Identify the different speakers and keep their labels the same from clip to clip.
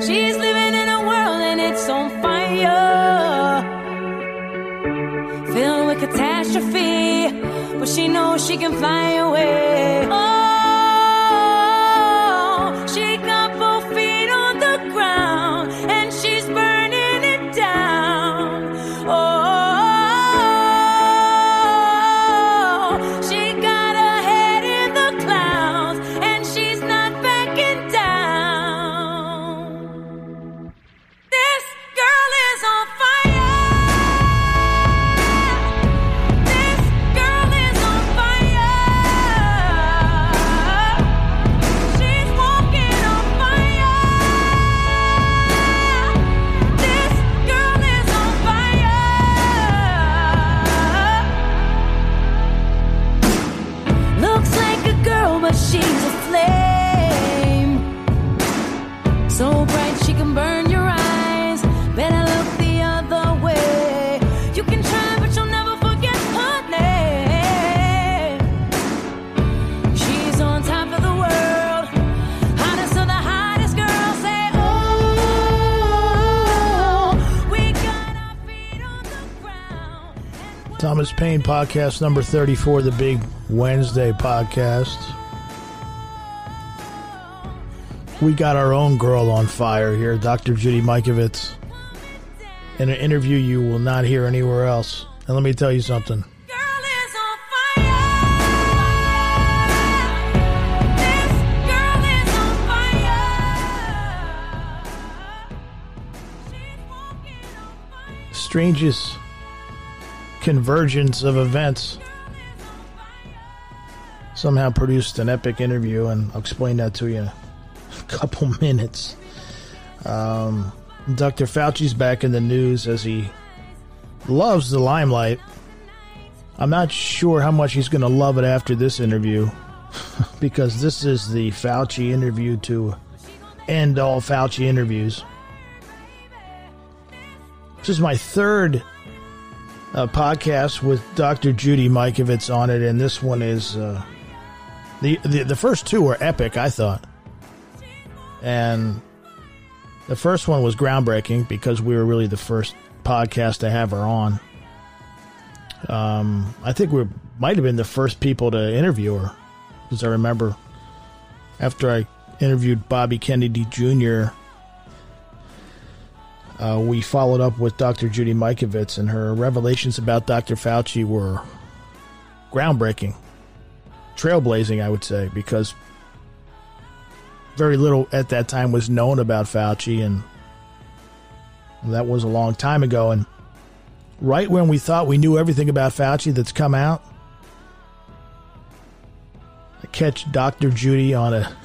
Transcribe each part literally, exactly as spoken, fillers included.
Speaker 1: She's living in a world and it's on fire, filled with catastrophe, but she knows she can fly away. Oh, she got both feet on the ground and she's burning it down. Oh, she got her head in the clouds and she's not backing down. This girl is on fire. This girl is on fire. She's walking on fire. This girl is on fire. Looks like a girl, but she's a flame. So bright she can burn your eyes. Better look the other way. You can try, but you'll never forget her name. She's on top of the world, hottest of the hottest girls. Say, oh, we got our feet on the ground.
Speaker 2: Thomas Paine podcast number thirty-four, the Big Wednesday podcast. We got our own girl on fire here, Doctor Judy Mikovits, in an interview you will not hear anywhere else. And let me tell you something.
Speaker 1: Girl is on fire. This girl is on fire. She's walking on fire.
Speaker 2: Strangest convergence of events somehow produced an epic interview, and I'll explain that to you in a couple minutes. Um, Doctor Fauci's back in the news as he loves the limelight. I'm not sure how much he's going to love it after this interview, because this is the Fauci interview to end all Fauci interviews. This is my third uh, podcast with Doctor Judy Mikovits on it, and this one is uh, the, the the first two were epic, I thought. And the first one was groundbreaking because we were really the first podcast to have her on. Um, I think we might have been the first people to interview her, because I remember after I interviewed Bobby Kennedy Junior, uh, we followed up with Doctor Judy Mikovits, and her revelations about Doctor Fauci were groundbreaking, trailblazing, I would say, because very little at that time was known about Fauci, and that was a long time ago. And right when we thought we knew everything about Fauci that's come out, I catch Doctor Judy on a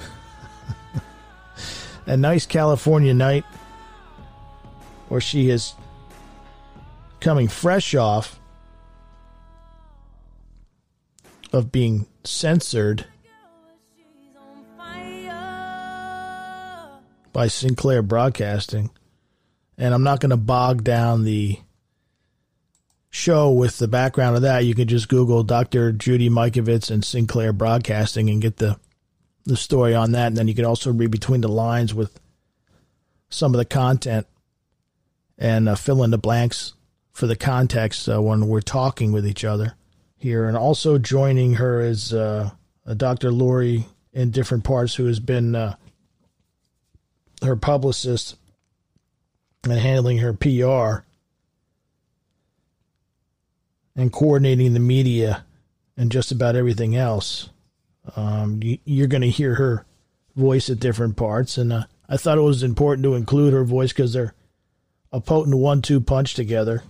Speaker 2: a nice California night where she is coming fresh off of being censored by Sinclair Broadcasting. And I'm not going to bog down the show with the background of that. You can just Google Doctor Judy Mikovits and Sinclair Broadcasting and get the, the story on that. And then you can also read between the lines with some of the content and uh, fill in the blanks for the context uh, when we're talking with each other here. And also joining her is uh, Doctor Lori in different parts, who has been uh, her publicist and handling her P R and coordinating the media and just about everything else. Um, you, you're going to hear her voice at different parts, and uh, I thought it was important to include her voice because they're a potent one two punch together.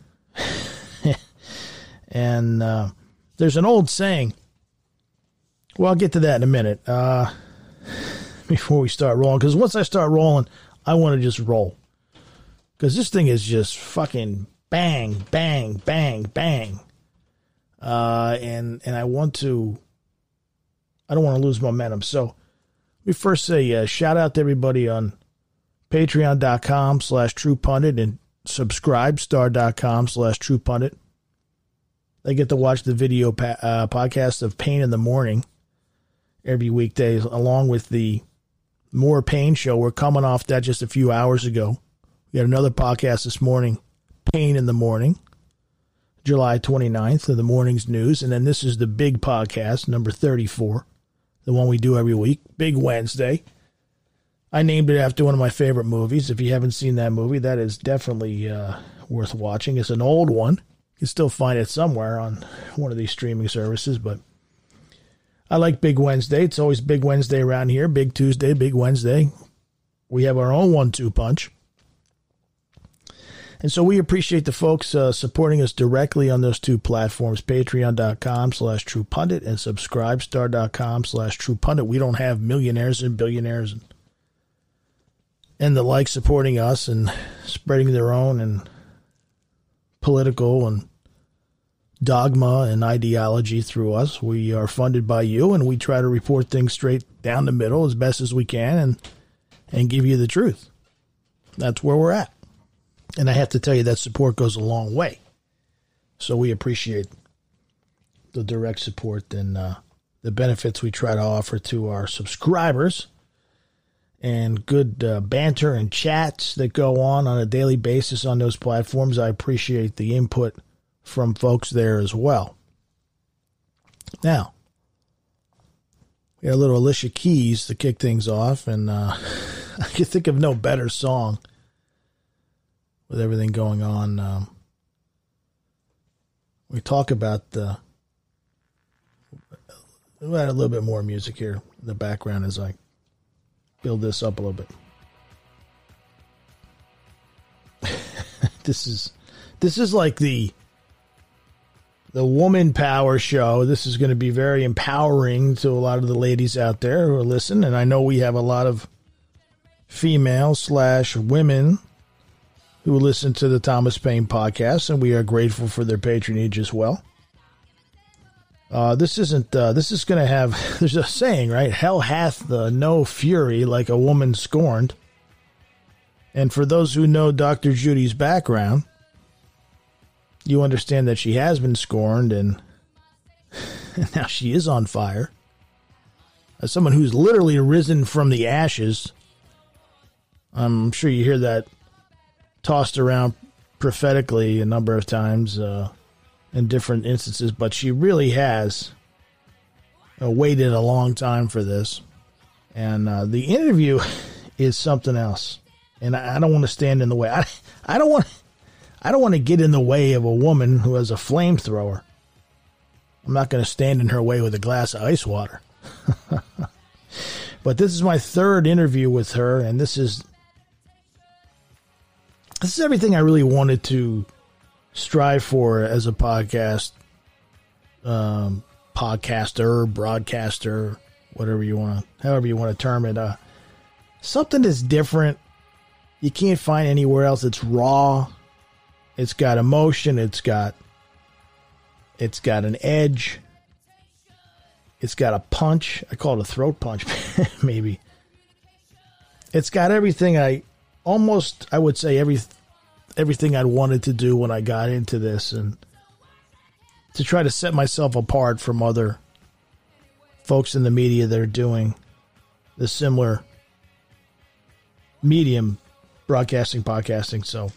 Speaker 2: And uh, there's an old saying. Well, I'll get to that in a minute. Uh, before we start rolling, because once I start rolling, I want to just roll, because this thing is just fucking bang, bang, bang, bang. Uh, and and I want to, I don't want to lose momentum. So let me first say uh, shout out to everybody on patreon.com slash true pundit and subscribestar.com slash true pundit. They get to watch the video pa- uh, podcast of Pain in the Morning every weekday, along with the More Pain Show. We're coming off that just a few hours ago. We had another podcast this morning, Pain in the Morning, July twenty-ninth, of the morning's news. And then this is the big podcast, number thirty-four, the one we do every week, Big Wednesday. I named it after one of my favorite movies. If you haven't seen that movie, that is definitely uh, worth watching. It's an old one. You can still find it somewhere on one of these streaming services, but I like Big Wednesday. It's always Big Wednesday around here. Big Tuesday, Big Wednesday. We have our own one two punch. And so we appreciate the folks uh, supporting us directly on those two platforms, patreon.com slash True Pundit and subscribestar.com slash True Pundit. We don't have millionaires and billionaires and, and the like supporting us and spreading their own and political and dogma and ideology through us. We are funded by you, and we try to report things straight down the middle as best as we can and and give you the truth. That's where we're at. And I have to tell you that support goes a long way. So we appreciate the direct support and uh, the benefits we try to offer to our subscribers and good uh, banter and chats that go on on a daily basis on those platforms. I appreciate the input from folks there as well. Now, we got a little Alicia Keys to kick things off, and uh, I can think of no better song with everything going on. Um, we talk about the. We'll add a little bit more music here in the background as I build this up a little bit. this is this is like the. The Woman Power Show. This is going to be very empowering to a lot of the ladies out there who listen. And I know we have a lot of female slash women who listen to the Thomas Paine podcast, and we are grateful for their patronage as well. Uh, this isn't, uh, this is going to have, there's a saying, right? Hell hath uh, no fury like a woman scorned. And for those who know Doctor Judy's background, you understand that she has been scorned, and now she is on fire. As someone who's literally risen from the ashes, I'm sure you hear that tossed around prophetically a number of times uh, in different instances, but she really has uh, waited a long time for this. And uh, the interview is something else. And I, I don't want to stand in the way. I, I don't want I don't want to get in the way of a woman who has a flamethrower. I'm not going to stand in her way with a glass of ice water. But this is my third interview with her, and this is this is everything I really wanted to strive for as a podcast, um, podcaster, broadcaster, whatever you want to, however you want to term it. Uh, something that's different. You can't find anywhere else. It's raw. It's got emotion. It's got, it's got an edge. It's got a punch. I call it a throat punch, maybe. It's got everything I, almost, I would say every, everything I wanted to do when I got into this, and to try to set myself apart from other folks in the media that are doing the similar medium, broadcasting, podcasting. So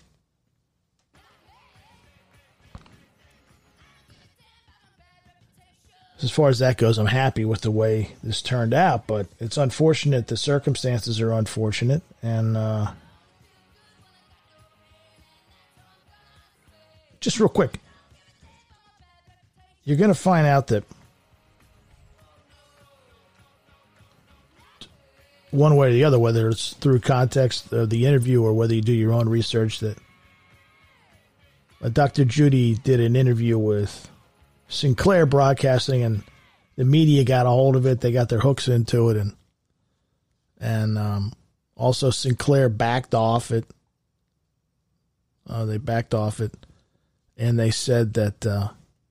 Speaker 2: as far as that goes, I'm happy with the way this turned out, but it's unfortunate. The circumstances are unfortunate. And uh, just real quick, you're going to find out that one way or the other, whether it's through context of the interview or whether you do your own research, that Doctor Judy did an interview with Sinclair Broadcasting, and the media got a hold of it. They got their hooks into it, and and um, also Sinclair backed off it. Uh, they backed off it, and they said that, uh,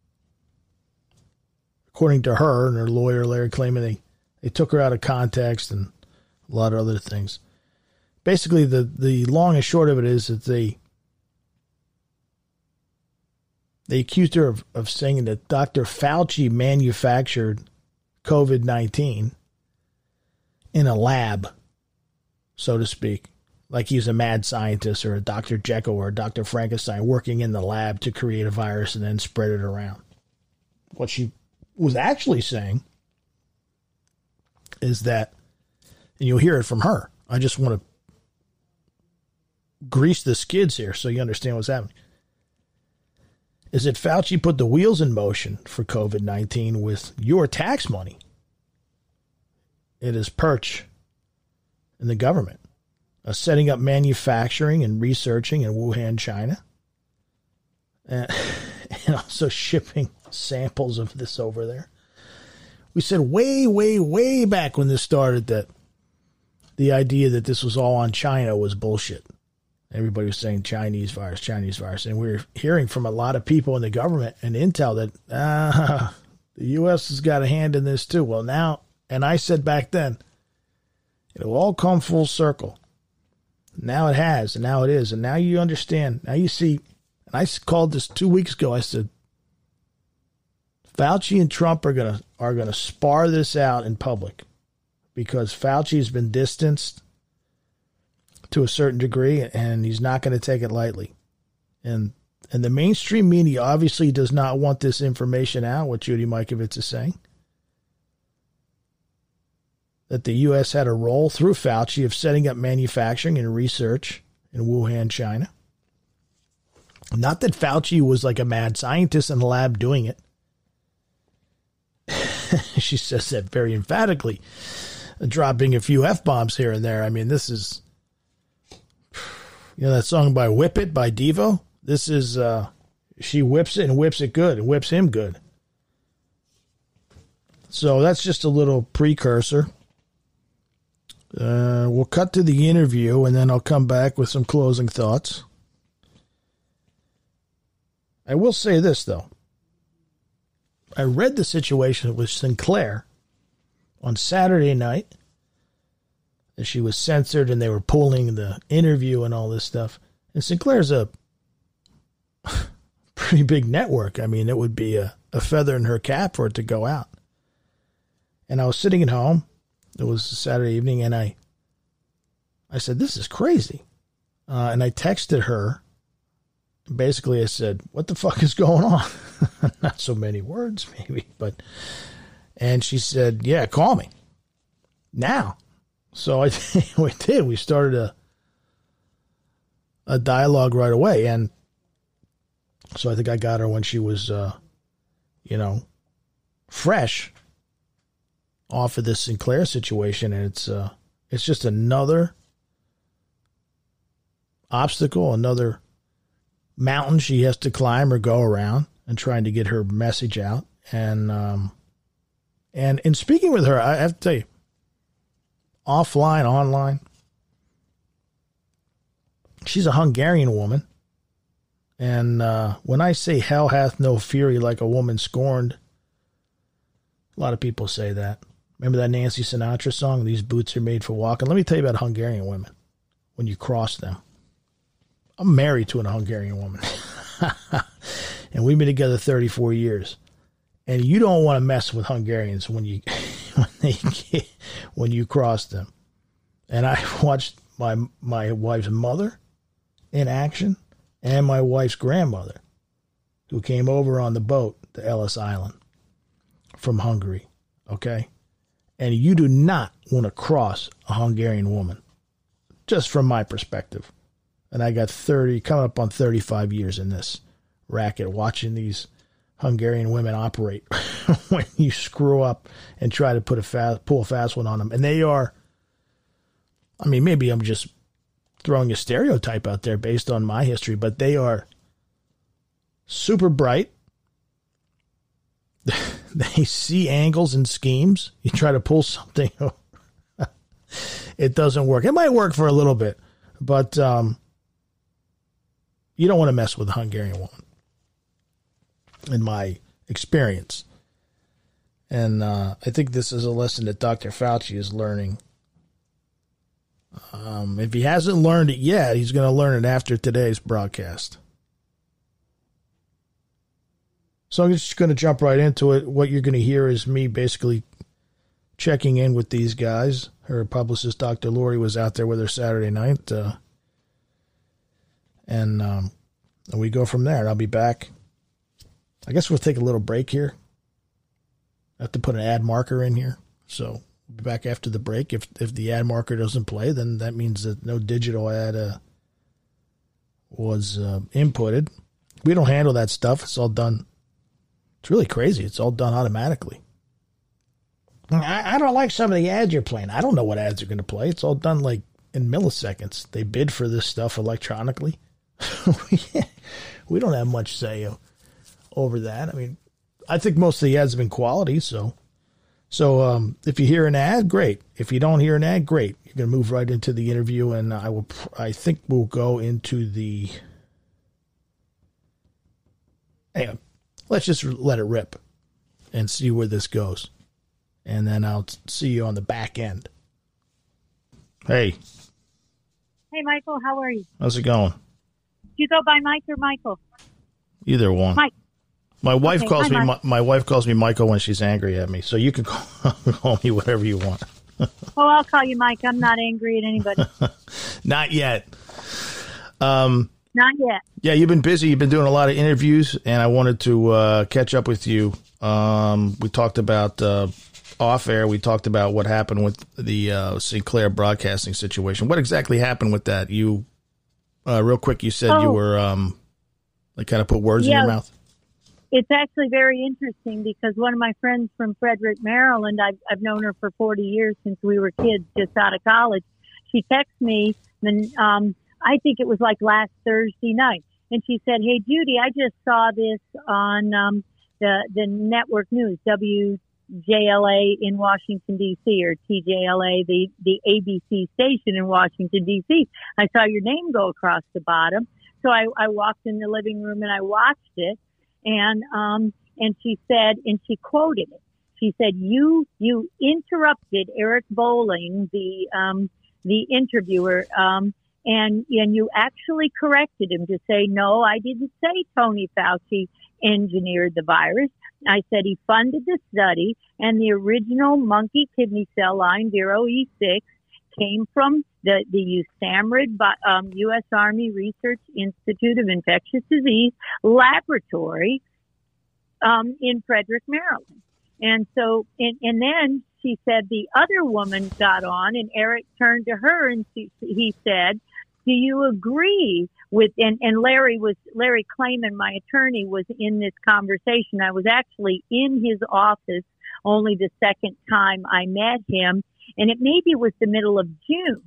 Speaker 2: according to her and her lawyer, Larry Klayman, they, they took her out of context and a lot of other things. Basically, the, the long and short of it is that they They accused her of, of saying that Doctor Fauci manufactured COVID nineteen in a lab so to speak. Like he's a mad scientist or a Doctor Jekyll or a Doctor Frankenstein working in the lab to create a virus and then spread it around. What she was actually saying is that, and you'll hear it from her. I just want to grease the skids here so you understand what's happening. Is that Fauci put the wheels in motion for COVID nineteen with your tax money. It is perch in the government. Uh, setting up manufacturing and researching in Wuhan, China. And, and also shipping samples of this over there. We said way, way, way back when this started that the idea that this was all on China was bullshit. Everybody was saying Chinese virus, Chinese virus. And we we're hearing from a lot of people in the government and intel that ah, the U S has got a hand in this too. Well, now, and I said back then, it'll all come full circle. Now it has, and now it is. And now you understand. Now you see, and I called this two weeks ago. I said, Fauci and Trump are going to are gonna spar this out in public because Fauci has been distanced to a certain degree, and he's not going to take it lightly. And and the mainstream media obviously does not want this information out, what Judy Mikovits is saying. That the U S had a role through Fauci of setting up manufacturing and research in Wuhan, China. Not that Fauci was like a mad scientist in the lab doing it. She says that very emphatically, dropping a few F-bombs here and there. I mean, this is, you know, that song by Whip It by Devo? This is, uh, she whips it and whips it good and whips him good. So that's just a little precursor. Uh, we'll cut to the interview, and then I'll come back with some closing thoughts. I will say this, though. I read the situation with Sinclair on Saturday night. And she was censored, and they were pulling the interview and all this stuff. And Sinclair's a pretty big network. I mean, it would be a, a feather in her cap for it to go out. And I was sitting at home. It was Saturday evening, and I I said, this is crazy. Uh, and I texted her. Basically, I said, what the fuck is going on? Not so many words, maybe. but And she said, yeah, call me. Now. So I we did. We started a, a dialogue right away. And so I think I got her when she was, uh, you know, fresh off of this Sinclair situation, and it's uh, it's just another obstacle, another mountain she has to climb or go around, and trying to get her message out. And um, and in speaking with her, I have to tell you, offline, online, she's a Hungarian woman, and uh, when I say hell hath no fury like a woman scorned, a lot of people say that. Remember that Nancy Sinatra song, These Boots Are Made for Walking? Let me tell you about Hungarian women when you cross them. I'm married to a Hungarian woman. And we've been together thirty-four years. And you don't want to mess with Hungarians when you when they get, when you cross them. And I watched my my wife's mother in action and my wife's grandmother, who came over on the boat to Ellis Island from Hungary. Okay? And you do not want to cross a Hungarian woman, just from my perspective. And I got thirty, coming up on thirty-five years in this racket, watching these Hungarian women operate when you screw up and try to put a fast, pull a fast one on them. And they are, I mean, maybe I'm just throwing a stereotype out there based on my history, but they are super bright. They see angles and schemes. You try to pull something, it doesn't work. It might work for a little bit, but um, you don't want to mess with a Hungarian woman, in my experience. And uh, I think this is a lesson that Doctor Fauci is learning. Um, if he hasn't learned it yet, he's going to learn it after today's broadcast. So I'm just going to jump right into it. What you're going to hear is me basically checking in with these guys her publicist, Doctor Lori, was out there with her Saturday night. Uh, and, um, and we go from there. And I'll be back. I guess we'll take a little break here. I have to put an ad marker in here. So we'll be back after the break. If if the ad marker doesn't play, then that means that no digital ad uh, was uh, inputted. We don't handle that stuff. It's all done. It's really crazy. It's all done automatically. I, I don't like some of the ads you're playing. I don't know what ads are going to play. It's all done like in milliseconds. They bid for this stuff electronically. We don't have much say over that. I mean, I think most of the ads have been quality. So, so um, if you hear an ad, great. If you don't hear an ad, great. You're going to move right into the interview, and I will. I think we'll go into the. Anyway, let's just let it rip and see where this goes. And then I'll see you on the back end. Hey.
Speaker 3: Hey, Michael, how are you?
Speaker 2: How's it going?
Speaker 3: Do you go by Mike or Michael?
Speaker 2: Either one.
Speaker 3: Mike.
Speaker 2: My wife
Speaker 3: okay,
Speaker 2: calls
Speaker 3: hi,
Speaker 2: me
Speaker 3: Mike.
Speaker 2: my, my wife calls me Michael when she's angry at me. So you can call, call me whatever you want.
Speaker 3: Oh, I'll call you Mike. I'm not angry at anybody.
Speaker 2: Not yet. Um
Speaker 3: Not yet.
Speaker 2: Yeah, you've been busy. You've been doing a lot of interviews, and I wanted to uh, catch up with you. Um, we talked about uh, off air. We talked about what happened with the uh, Sinclair Broadcasting situation. What exactly happened with that? You, uh, real quick, you said
Speaker 3: oh.
Speaker 2: you were um, like kind of put words
Speaker 3: yeah,
Speaker 2: in your mouth.
Speaker 3: It's actually very interesting because one of my friends from Frederick, Maryland, I've, I've known her for forty years since we were kids, just out of college. She texted me, and um, I think it was like last Thursday night. And she said, "Hey, Judy, I just saw this on um, the the network news, W J L A in Washington, D C, or T J L A, the, the A B C station in Washington, D C. I saw your name go across the bottom." So I, I walked in the living room and I watched it. And um, and she said, and she quoted it. She said, "You you interrupted Eric Bolling, the um, the interviewer." Um, And and you actually corrected him to say, "No, I didn't say Tony Fauci engineered the virus. I said he funded the study, and the original monkey kidney cell line zero E six came from the the USAMRIID, um, U S Army Research Institute of Infectious Disease laboratory um, in Frederick, Maryland." And so, and, and then she said the other woman got on, and Eric turned to her and she, he said, "Do you agree with," and, and Larry was, Larry Klayman, my attorney, was in this conversation. I was actually in his office only the second time I met him, and it maybe was the middle of June.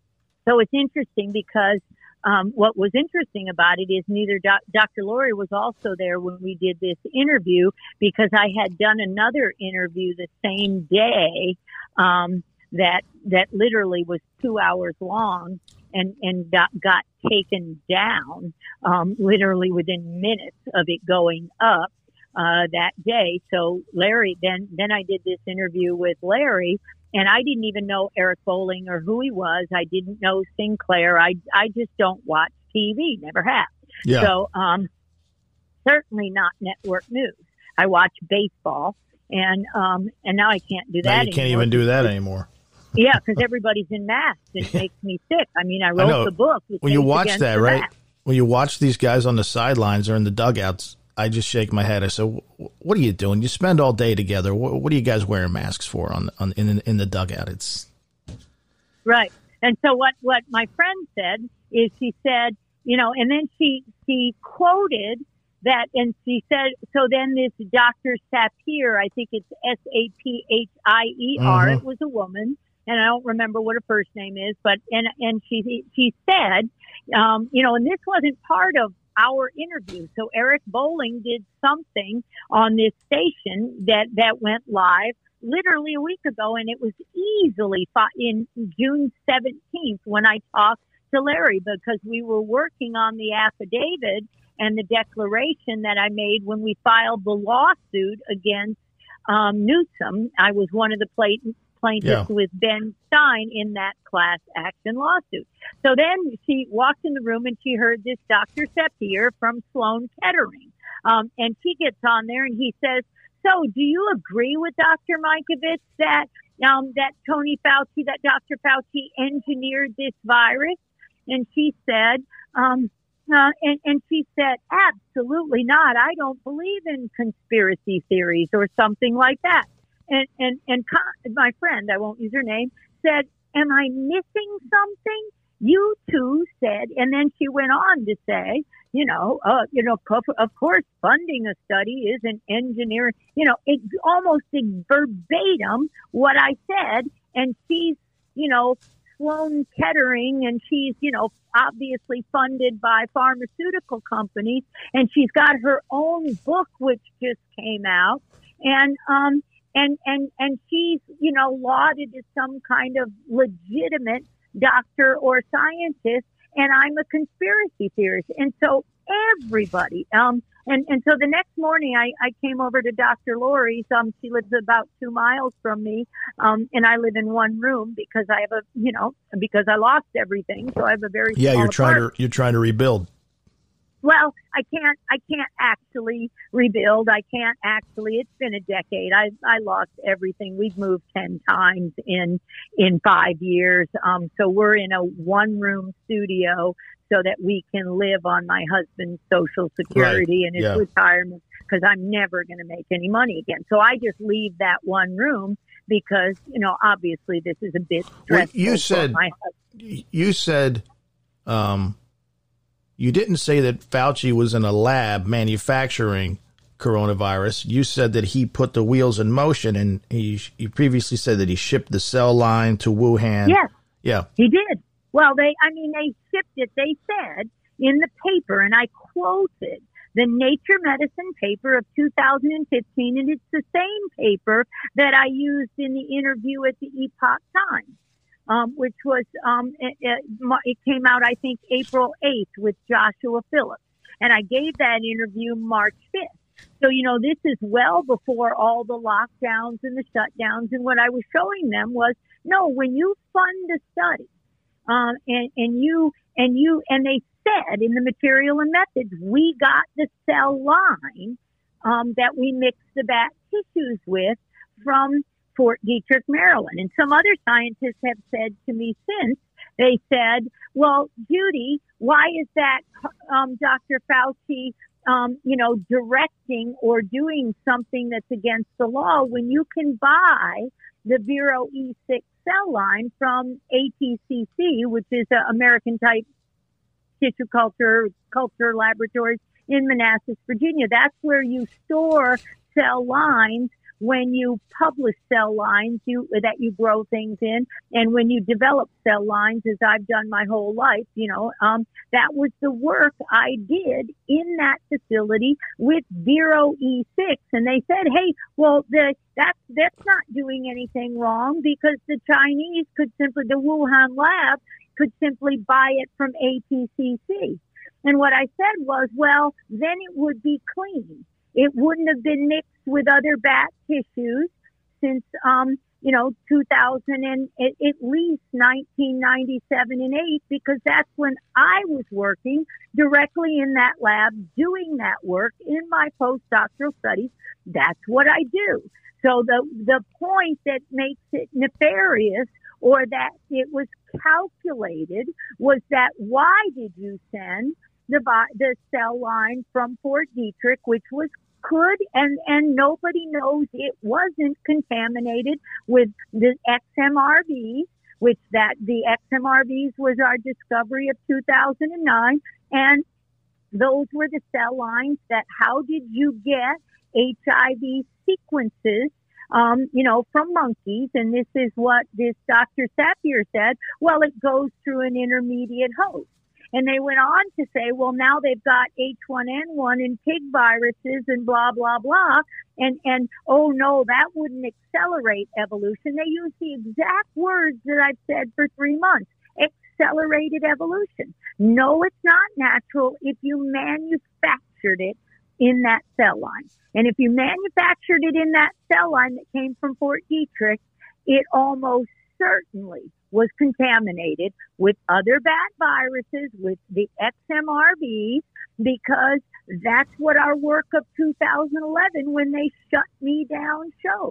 Speaker 3: So it's interesting because um, what was interesting about it is neither doc, Doctor Lori was also there when we did this interview, because I had done another interview the same day um, that that literally was two hours long and and got, got taken down um, literally within minutes of it going up uh, that day. So Larry, then then I did this interview with Larry. And I didn't even know Eric Bolling or who he was. I didn't know Sinclair. I I just don't watch T V, never have.
Speaker 2: Yeah.
Speaker 3: So um, certainly not network news. I watch baseball, and um, and now I can't do that
Speaker 2: now you
Speaker 3: anymore.
Speaker 2: can't even do that anymore.
Speaker 3: Yeah, because everybody's in masks. It makes me sick. I mean, I wrote
Speaker 2: I
Speaker 3: the book.
Speaker 2: When you watch
Speaker 3: Against
Speaker 2: that,
Speaker 3: the
Speaker 2: right?
Speaker 3: Mask.
Speaker 2: When you watch these guys on the sidelines or in the dugouts, I just shake my head. I say, "What are you doing? You spend all day together. What, what are you guys wearing masks for on on in in the dugout?" It's
Speaker 3: right. And so what what my friend said is, she said, you know, and then she she quoted that, and she said, so then this Doctor Sapir, I think it's S A P H I E R,
Speaker 2: Mm-hmm.
Speaker 3: it was a woman, and I don't remember what her first name is, but and and she she said, um, you know, and this wasn't part of our interview. So Eric Bolling did something on this station that, that went live literally a week ago, and it was easily fought in June seventeenth when I talked to Larry, because we were working on the affidavit and the declaration that I made when we filed the lawsuit against um, Newsom. I was one of the plaintiffs plaintiffs
Speaker 2: Yeah.
Speaker 3: with Ben Stein in that class action lawsuit. So then she walked in the room and she heard this Doctor Sapir from Sloan Kettering. Um, and he gets on there and he says, "So do you agree with Doctor Mikovits that um, that Tony Fauci, that Doctor Fauci engineered this virus. And she said, um, uh, and, and she said, absolutely not. I don't believe in conspiracy theories or something like that. And, and, and my friend, I won't use her name, said, am I missing something? You too said, and then she went on to say, you know, uh, you know, of course, funding a study is an engineer, you know, it, almost verbatim what I said. And she's, you know, Sloan Kettering, and she's, you know, obviously funded by pharmaceutical companies, and she's got her own book, which just came out. And, um, and, and, and she's, you know, lauded as some kind of legitimate doctor or scientist, and I'm a conspiracy theorist. And so everybody, um, and, and so the next morning I, I came over to Doctor Lori's. Um, she lives about two miles from me. Um, and I live in one room because I have a, you know, because I lost everything. So I have a very,
Speaker 2: yeah,
Speaker 3: small
Speaker 2: you're trying
Speaker 3: apartment.
Speaker 2: to, you're trying to rebuild.
Speaker 3: Well, I can't, I can't actually rebuild. I can't actually, it's been a decade. I, I lost everything. We've moved ten times in, in five years. Um, so we're in a one room studio so that we can live on my husband's Social Security
Speaker 2: Right.
Speaker 3: and his
Speaker 2: Yeah.
Speaker 3: retirement, because I'm never going to make any money again. So I just leave that one room because, you know, obviously this is a bit stressful.
Speaker 2: Well, you
Speaker 3: for
Speaker 2: said,
Speaker 3: my husband.
Speaker 2: you said, um, you didn't say that Fauci was in a lab manufacturing coronavirus. You said that he put the wheels in motion, and he, he previously said that he shipped the cell line to Wuhan.
Speaker 3: Yes.
Speaker 2: Yeah.
Speaker 3: He did. Well, they, I mean, they shipped it. They said in the paper, and I quoted the Nature Medicine paper of two thousand fifteen, and it's the same paper that I used in the interview at the Epoch Times. Um, which was, um, it, it, it came out, I think, April eighth with Joshua Phillips. And I gave that interview March fifth. So, you know, this is well before all the lockdowns and the shutdowns. And what I was showing them was, no, when you fund a study, um, and, and you, and you, and they said in the material and methods, we got the cell line, um, that we mixed the bat tissues with from Fort Detrick, Maryland. And some other scientists have said to me since, they said, well, Judy, why is that um, Doctor Fauci, um, you know, directing or doing something that's against the law when you can buy the Vero E six cell line from A T C C, which is an American type tissue culture, culture laboratories in Manassas, Virginia. That's where you store cell lines when you publish cell lines you, that you grow things in, and when you develop cell lines, as I've done my whole life, you know, um, that was the work I did in that facility with Vero E six. And they said, hey, well, the, that's, that's not doing anything wrong because the Chinese could simply, the Wuhan lab could simply buy it from A T C C. And what I said was, well, then it would be clean. It wouldn't have been mixed with other bat tissues since, um, you know, two thousand and at, at least nineteen ninety-seven and eight, because that's when I was working directly in that lab, doing that work in my postdoctoral studies. That's what I do. So the, the point that makes it nefarious or that it was calculated was that why did you send the, the cell line from Fort Detrick, which was could and and nobody knows it wasn't contaminated with the X M R Vs, which that the X M R Vs was our discovery of two thousand nine, and those were the cell lines that how did you get H I V sequences, um, you know, from monkeys? And this is what this Doctor Sapir said. Well, it goes through an intermediate host. And they went on to say, well, now they've got H one N one and pig viruses and blah, blah, blah. And, and, oh no, that wouldn't accelerate evolution. They use the exact words that I've said for three months. Accelerated evolution. No, it's not natural if you manufactured it in that cell line. And if you manufactured it in that cell line that came from Fort Detrick, it almost certainly was contaminated with other bat viruses, with the X M R Vs, because that's what our work of two thousand eleven, when they shut me down, showed.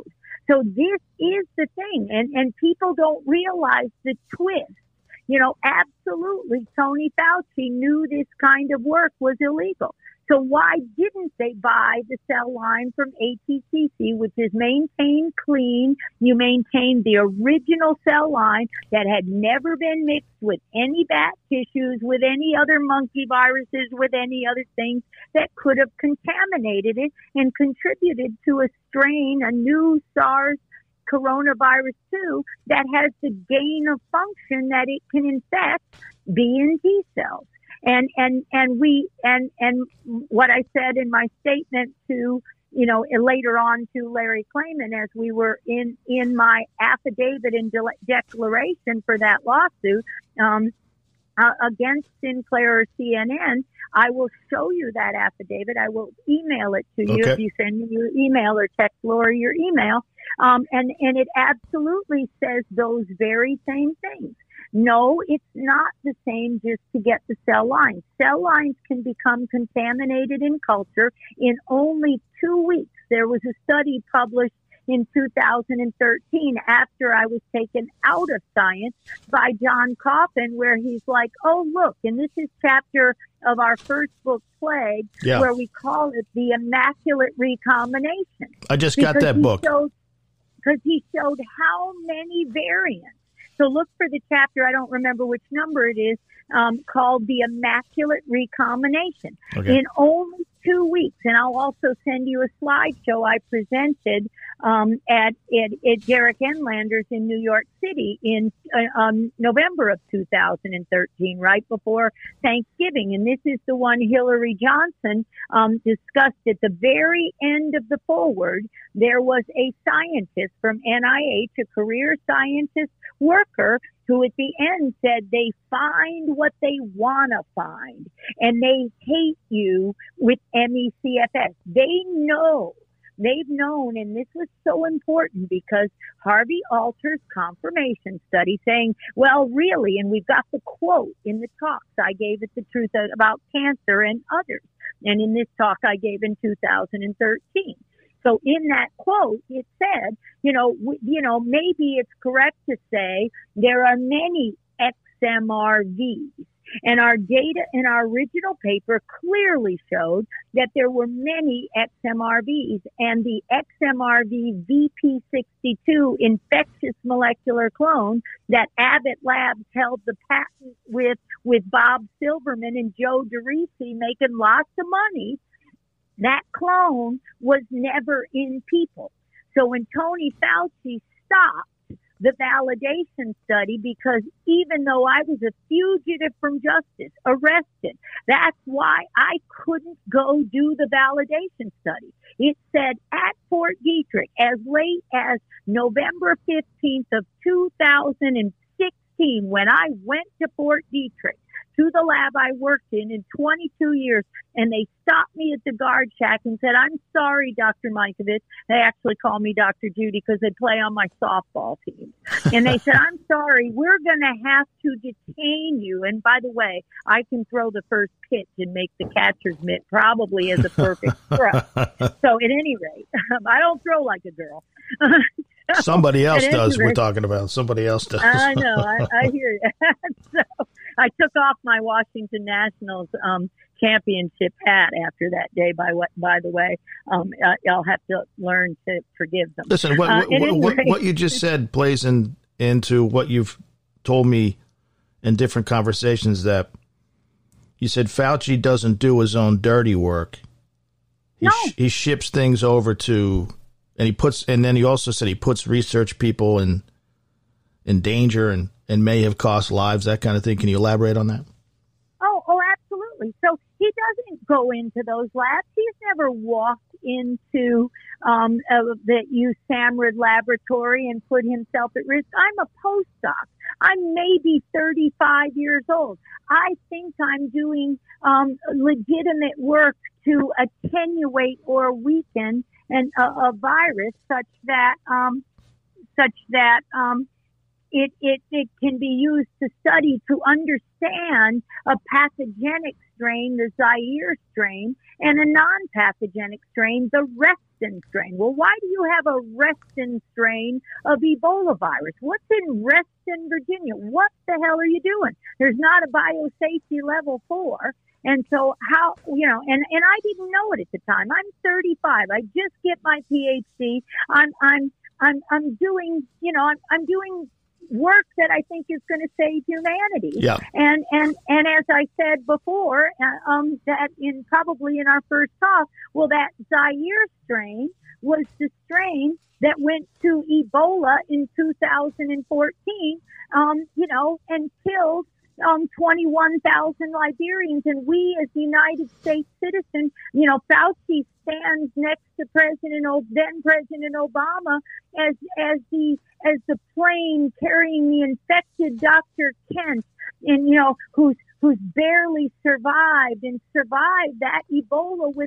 Speaker 3: So this is the thing, and, and people don't realize the twist. You know, absolutely, Tony Fauci knew this kind of work was illegal. So why didn't they buy the cell line from A T C C, which is maintained clean? You maintain the original cell line that had never been mixed with any bat tissues, with any other monkey viruses, with any other things that could have contaminated it and contributed to a strain, a new SARS coronavirus two, that has the gain of function that it can infect B and T cells. And, and, and we, and, and what I said in my statement to, you know, later on to Larry Klayman, as we were in, in my affidavit and de- declaration for that lawsuit, um, uh, against Sinclair or C N N, I will show you that affidavit. I will email it to you
Speaker 2: okay.
Speaker 3: if you send me your email or text Lori your email. Um, and, and it absolutely says those very same things. No, it's not the same just to get the cell lines. Cell lines can become contaminated in culture in only two weeks. There was a study published in two thousand thirteen after I was taken out of science by John Coffin, where he's like, oh, look, and this is chapter of our first book, Plague,
Speaker 2: yeah.
Speaker 3: where we call it the Immaculate Recombination.
Speaker 2: I just got that book.
Speaker 3: Because he showed how many variants. So look for the chapter, I don't remember which number it is, um, called The Immaculate Recombination.
Speaker 2: Okay.
Speaker 3: In only two weeks, and I'll also send you a slideshow I presented um, at, at, at Derek Enlander's in New York City in uh, um, November of two thousand thirteen, right before Thanksgiving. And this is the one Hillary Johnson um, discussed at the very end of the foreword. There was a scientist from N I H, a career scientist worker, who at the end said they find what they want to find, and they hate you with M E C F S. They know, they've known, and this was so important because Harvey Alter's confirmation study saying, well, really, and we've got the quote in the talks I gave at the Truth About Cancer and others, and in this talk I gave in two thousand thirteen. So in that quote, it said, you know, w- you know, maybe it's correct to say there are many X M R Vs. And our data in our original paper clearly showed that there were many X M R Vs, and the X M R V V P sixty-two infectious molecular clone that Abbott Labs held the patent with, with Bob Silverman and Joe DeRisi making lots of money, that clone was never in people. So when Tony Fauci stopped the validation study, because even though I was a fugitive from justice, arrested, that's why I couldn't go do the validation study. It said at Fort Detrick as late as November fifteenth of two thousand sixteen, when I went to Fort Detrick, to the lab I worked in in twenty-two years, and they stopped me at the guard shack and said, I'm sorry, Doctor Mikovits. They actually call me Doctor Judy because they play on my softball team. And they said, I'm sorry, we're going to have to detain you. And by the way, I can throw the first pitch and make the catcher's mitt probably as a perfect throw. So at any rate, I don't throw like a girl. So,
Speaker 2: somebody else does,
Speaker 3: rate,
Speaker 2: we're talking about. Somebody else does.
Speaker 3: I know, I, I hear you. So I took off my Washington Nationals um, championship hat after that day. By what, by the way, um, I, I'll have to learn to forgive them.
Speaker 2: Listen, what,
Speaker 3: uh,
Speaker 2: what, what,
Speaker 3: rate,
Speaker 2: what you just said plays in, into what you've told me in different conversations, that you said Fauci doesn't do his own dirty work. He,
Speaker 3: no.
Speaker 2: sh- he ships things over to, and he puts, and then he also said he puts research people in in danger and, and may have cost lives, that kind of thing. Can you elaborate on that?
Speaker 3: Oh, oh, absolutely. So he doesn't go into those labs. He's never walked into um, uh, the U S A M R I D laboratory and put himself at risk. I'm a postdoc. I'm maybe thirty-five years old. I think I'm doing um, legitimate work to attenuate or weaken an, a, a virus such that um, such that um, it, it, it can be used to study to understand a pathogenic strain, the Zaire strain, and a non-pathogenic strain, the Reston strain. Well, why do you have a Reston strain of Ebola virus? What's in Reston, Virginia? What the hell are you doing? There's not a biosafety level four. And so how, you know, and, and I didn't know it at the time. I'm thirty-five. I just get my P H D. I'm, I'm, I'm, I'm doing, you know, I'm, I'm doing work that I think is going to save humanity.
Speaker 2: Yeah.
Speaker 3: And, and, and as I said before, uh, um, that in probably in our first talk, well, that Zaire strain was the strain that went to Ebola in two thousand fourteen, um, you know, and killed Um, twenty-one thousand Liberians, and we as United States citizens, you know, Fauci stands next to President, o- then President Obama as as the as the plane carrying the infected Doctor Kent, and you know, who's who's barely survived and survived that Ebola with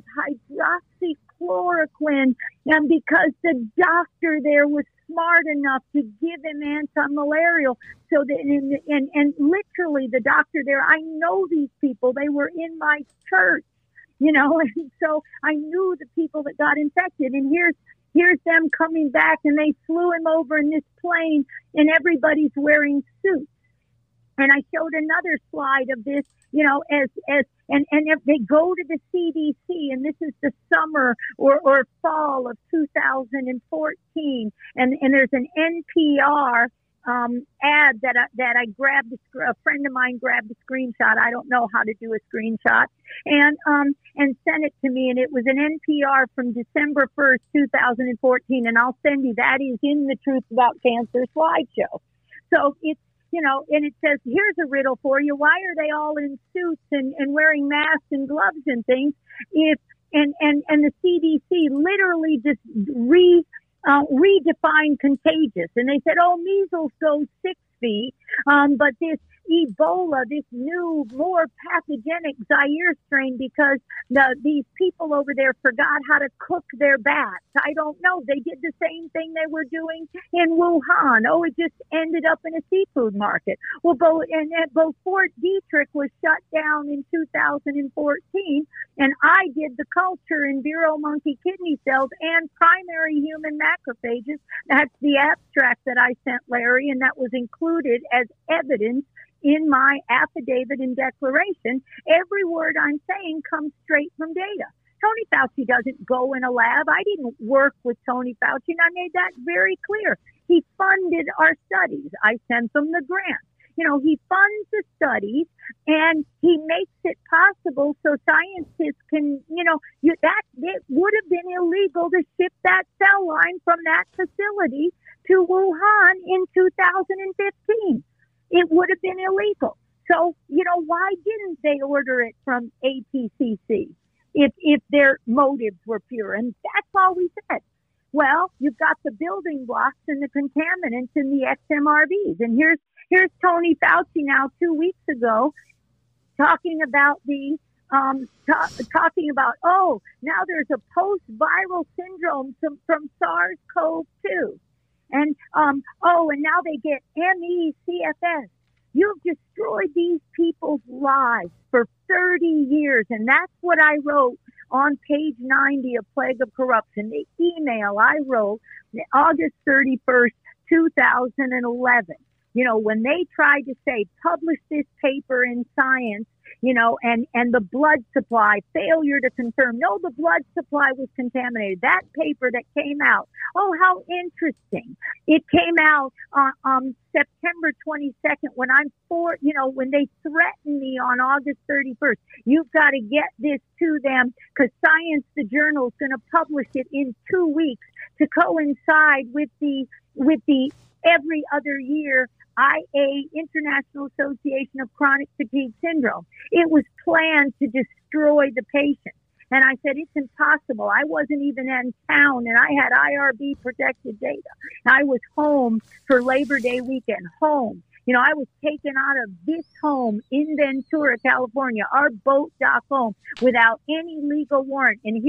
Speaker 3: hydroxychloroquine, and because the doctor there was smart enough to give him anti-malarial. So that, and, and, and literally the doctor there, I know these people, they were in my church, you know, and so I knew the people that got infected. And here's, here's them coming back, and they flew him over in this plane, and everybody's wearing suits. And I showed another slide of this, you know, as, as, and, and if they go to the C D C, and this is the summer or, or fall of two thousand fourteen, and, and there's an N P R, um, ad that I, that I grabbed, a friend of mine grabbed a screenshot. I don't know how to do a screenshot, and, um, and sent it to me. And it was an N P R from December first, two thousand fourteen. And I'll send you, that is in the Truth About Cancer slideshow. So it's, you know, and it says, here's a riddle for you. Why are they all in suits and, and wearing masks and gloves and things? If, and, and, and the C D C literally just re, uh, redefined contagious. And they said, oh, measles goes six feet. Um, but this Ebola, this new, more pathogenic Zaire strain, because the, these people over there forgot how to cook their bats. I don't know. They did the same thing they were doing in Wuhan. Oh, it just ended up in a seafood market. Well, Bo, and, and Bo Fort Detrick was shut down in two thousand fourteen, and I did the culture in Vero monkey kidney cells and primary human macrophages. That's the abstract that I sent Larry, and that was included as evidence in my affidavit and declaration. Every word I'm saying comes straight from data. Tony Fauci doesn't go in a lab. I didn't work with Tony Fauci, and I made that very clear. He funded our studies. I sent them the grant. You know, he funds the studies, and he makes it possible so scientists can, you know, you, that it would have been illegal to ship that cell line from that facility to Wuhan in two thousand fifteen. It would have been illegal. So, you know, why didn't they order it from A P C C if, if their motives were pure? And that's all we said. Well, you've got the building blocks and the contaminants in the X M R Vs. And here's, here's Tony Fauci now two weeks ago talking about the, um, t- talking about, oh, now there's a post-viral syndrome from, from SARS CoV two. And, um, oh, and now they get M E C F S. You've destroyed these people's lives for thirty years. And that's what I wrote on page ninety of Plague of Corruption, the email I wrote August thirty-first, two thousand eleven. You know, when they tried to say, publish this paper in Science, you know, and, and the blood supply, failure to confirm. No, the blood supply was contaminated. That paper that came out, oh, how interesting. It came out on um, September twenty-second when I'm for, you know, when they threatened me on August thirty-first. You've got to get this to them because Science, the journal, is going to publish it in two weeks to coincide with the, with the every other year I A, International Association of Chronic Fatigue Syndrome. It was planned to destroy the patient. And I said, it's impossible. I wasn't even in town, and I had I R B protected data. I was home for Labor Day weekend, home. You know, I was taken out of this home in Ventura, California, our boat dock home, without any legal warrant. And here's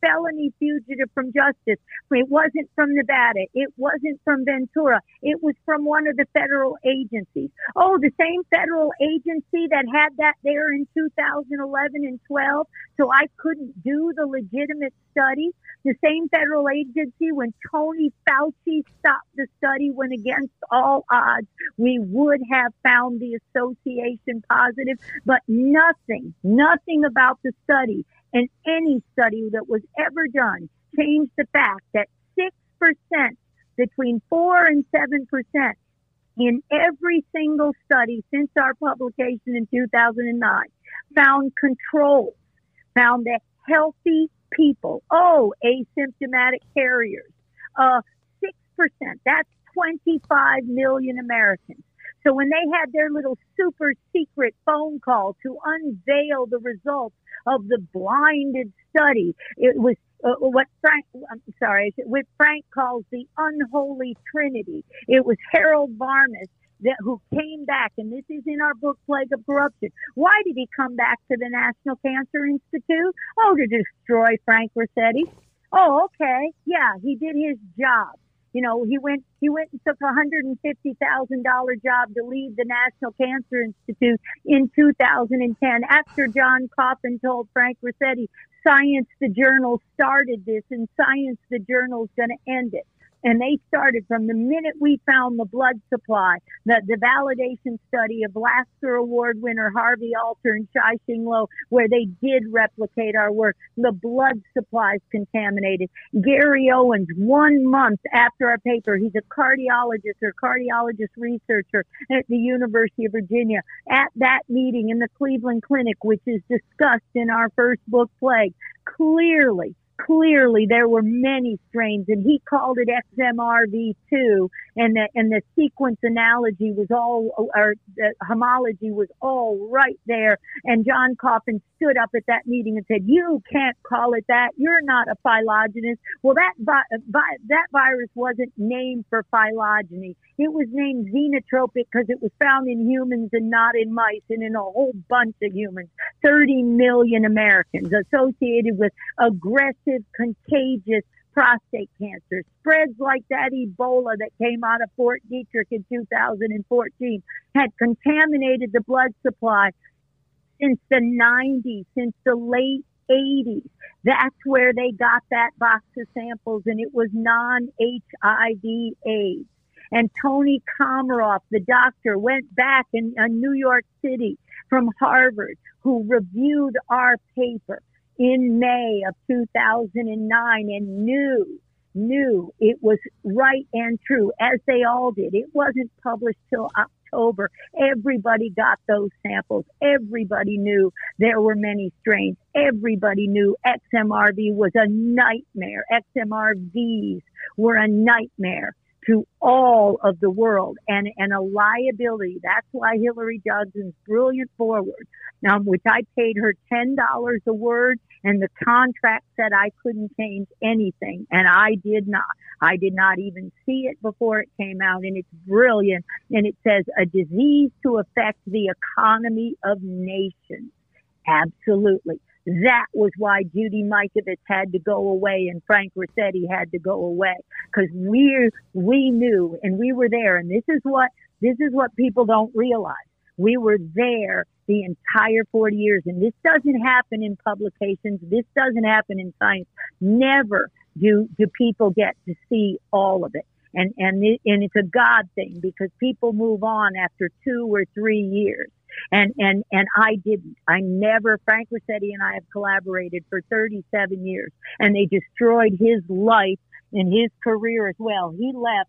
Speaker 3: felony fugitive from justice. It wasn't from Nevada. It wasn't from Ventura. It was from one of the federal agencies. Oh, the same federal agency that had that there in two thousand eleven and twelve, so I couldn't do the legitimate study. The same federal agency, when Tony Fauci stopped the study, when against all odds, we would have found the association positive, but nothing, nothing about the study and any study that was ever done changed the fact that six percent, between four and seven percent, in every single study since our publication in two thousand nine, found controls, found that healthy people, oh, asymptomatic carriers, uh, six percent, that's twenty-five million Americans. So when they had their little super secret phone call to unveil the results of the blinded study, it was uh, what Frank, I'm sorry, what Frank calls the unholy trinity. It was Harold Varmus that who came back, and this is in our book, Plague of Corruption. Why did he come back to the National Cancer Institute? Oh, to destroy Frank Ruscetti. Oh, okay. Yeah, he did his job. You know, he went he went and took a one hundred fifty thousand dollars job to lead the National Cancer Institute in two thousand ten after John Coffin told Frank Ruscetti, Science the Journal started this and Science the Journal's going to end it. And they started from the minute we found the blood supply, the, the validation study of Lasker Award winner Harvey Alter and Shai-Ching Lo, where they did replicate our work. The blood supply is contaminated. Gary Owens, one month after our paper, he's a cardiologist or cardiologist researcher at the University of Virginia, at that meeting in the Cleveland Clinic, which is discussed in our first book, Plague, clearly, Clearly, there were many strains, and he called it X M R V two, and the, and the sequence analogy was all, or the homology was all right there. And John Coffin stood up at that meeting and said, you can't call it that. You're not a phylogeny. Well, that, vi- vi- that virus wasn't named for phylogeny. It was named xenotropic because it was found in humans and not in mice and in a whole bunch of humans. thirty million Americans associated with aggressive, contagious prostate cancer. Spreads like that Ebola that came out of Fort Detrick in two thousand fourteen had contaminated the blood supply since the nineties, since the late eighties. That's where they got that box of samples, and it was non-H I V AIDS. And Tony Komaroff, the doctor, went back in uh, New York City from Harvard, who reviewed our paper in May of two thousand nine and knew, knew it was right and true, as they all did. It wasn't published till October. Everybody got those samples. Everybody knew there were many strains. Everybody knew X M R V was a nightmare. X M R Vs were a nightmare to all of the world, and, and a liability. That's why Hillary Doddson's brilliant foreword, um, which I paid her ten dollars a word, and the contract said I couldn't change anything, and I did not. I did not even see it before it came out, and it's brilliant. And it says, a disease to affect the economy of nations. Absolutely. That was why Judy Mikovits had to go away and Frank Ruscetti had to go away, because we we knew and we were there. And this is what this is what people don't realize. We were there the entire forty years, and this doesn't happen in publications. This doesn't happen in science. Never do do people get to see all of it. And and it, and it's a God thing, because people move on after two or three years. And, and, and I didn't. I never, Frank Ruscetti and I have collaborated for thirty-seven years, and they destroyed his life and his career as well. He left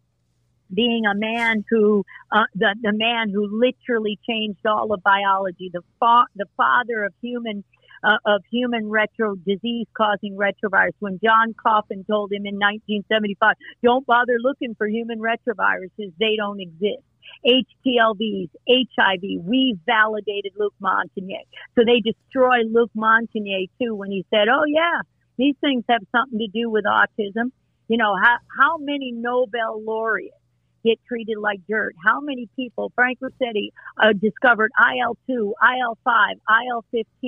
Speaker 3: being a man who, uh, the, the man who literally changed all of biology, the fa- the father of human, uh, of human retro disease causing retrovirus. When John Coffin told him in nineteen seventy-five, don't bother looking for human retroviruses. They don't exist. H T L Vs, H I V, we validated Luc Montagnier. So they destroyed Luc Montagnier too when he said, oh yeah, these things have something to do with autism. You know, how, how many Nobel laureates get treated like dirt? How many people, Frank Ruscetti uh, discovered I L two, I L five, I L fifteen,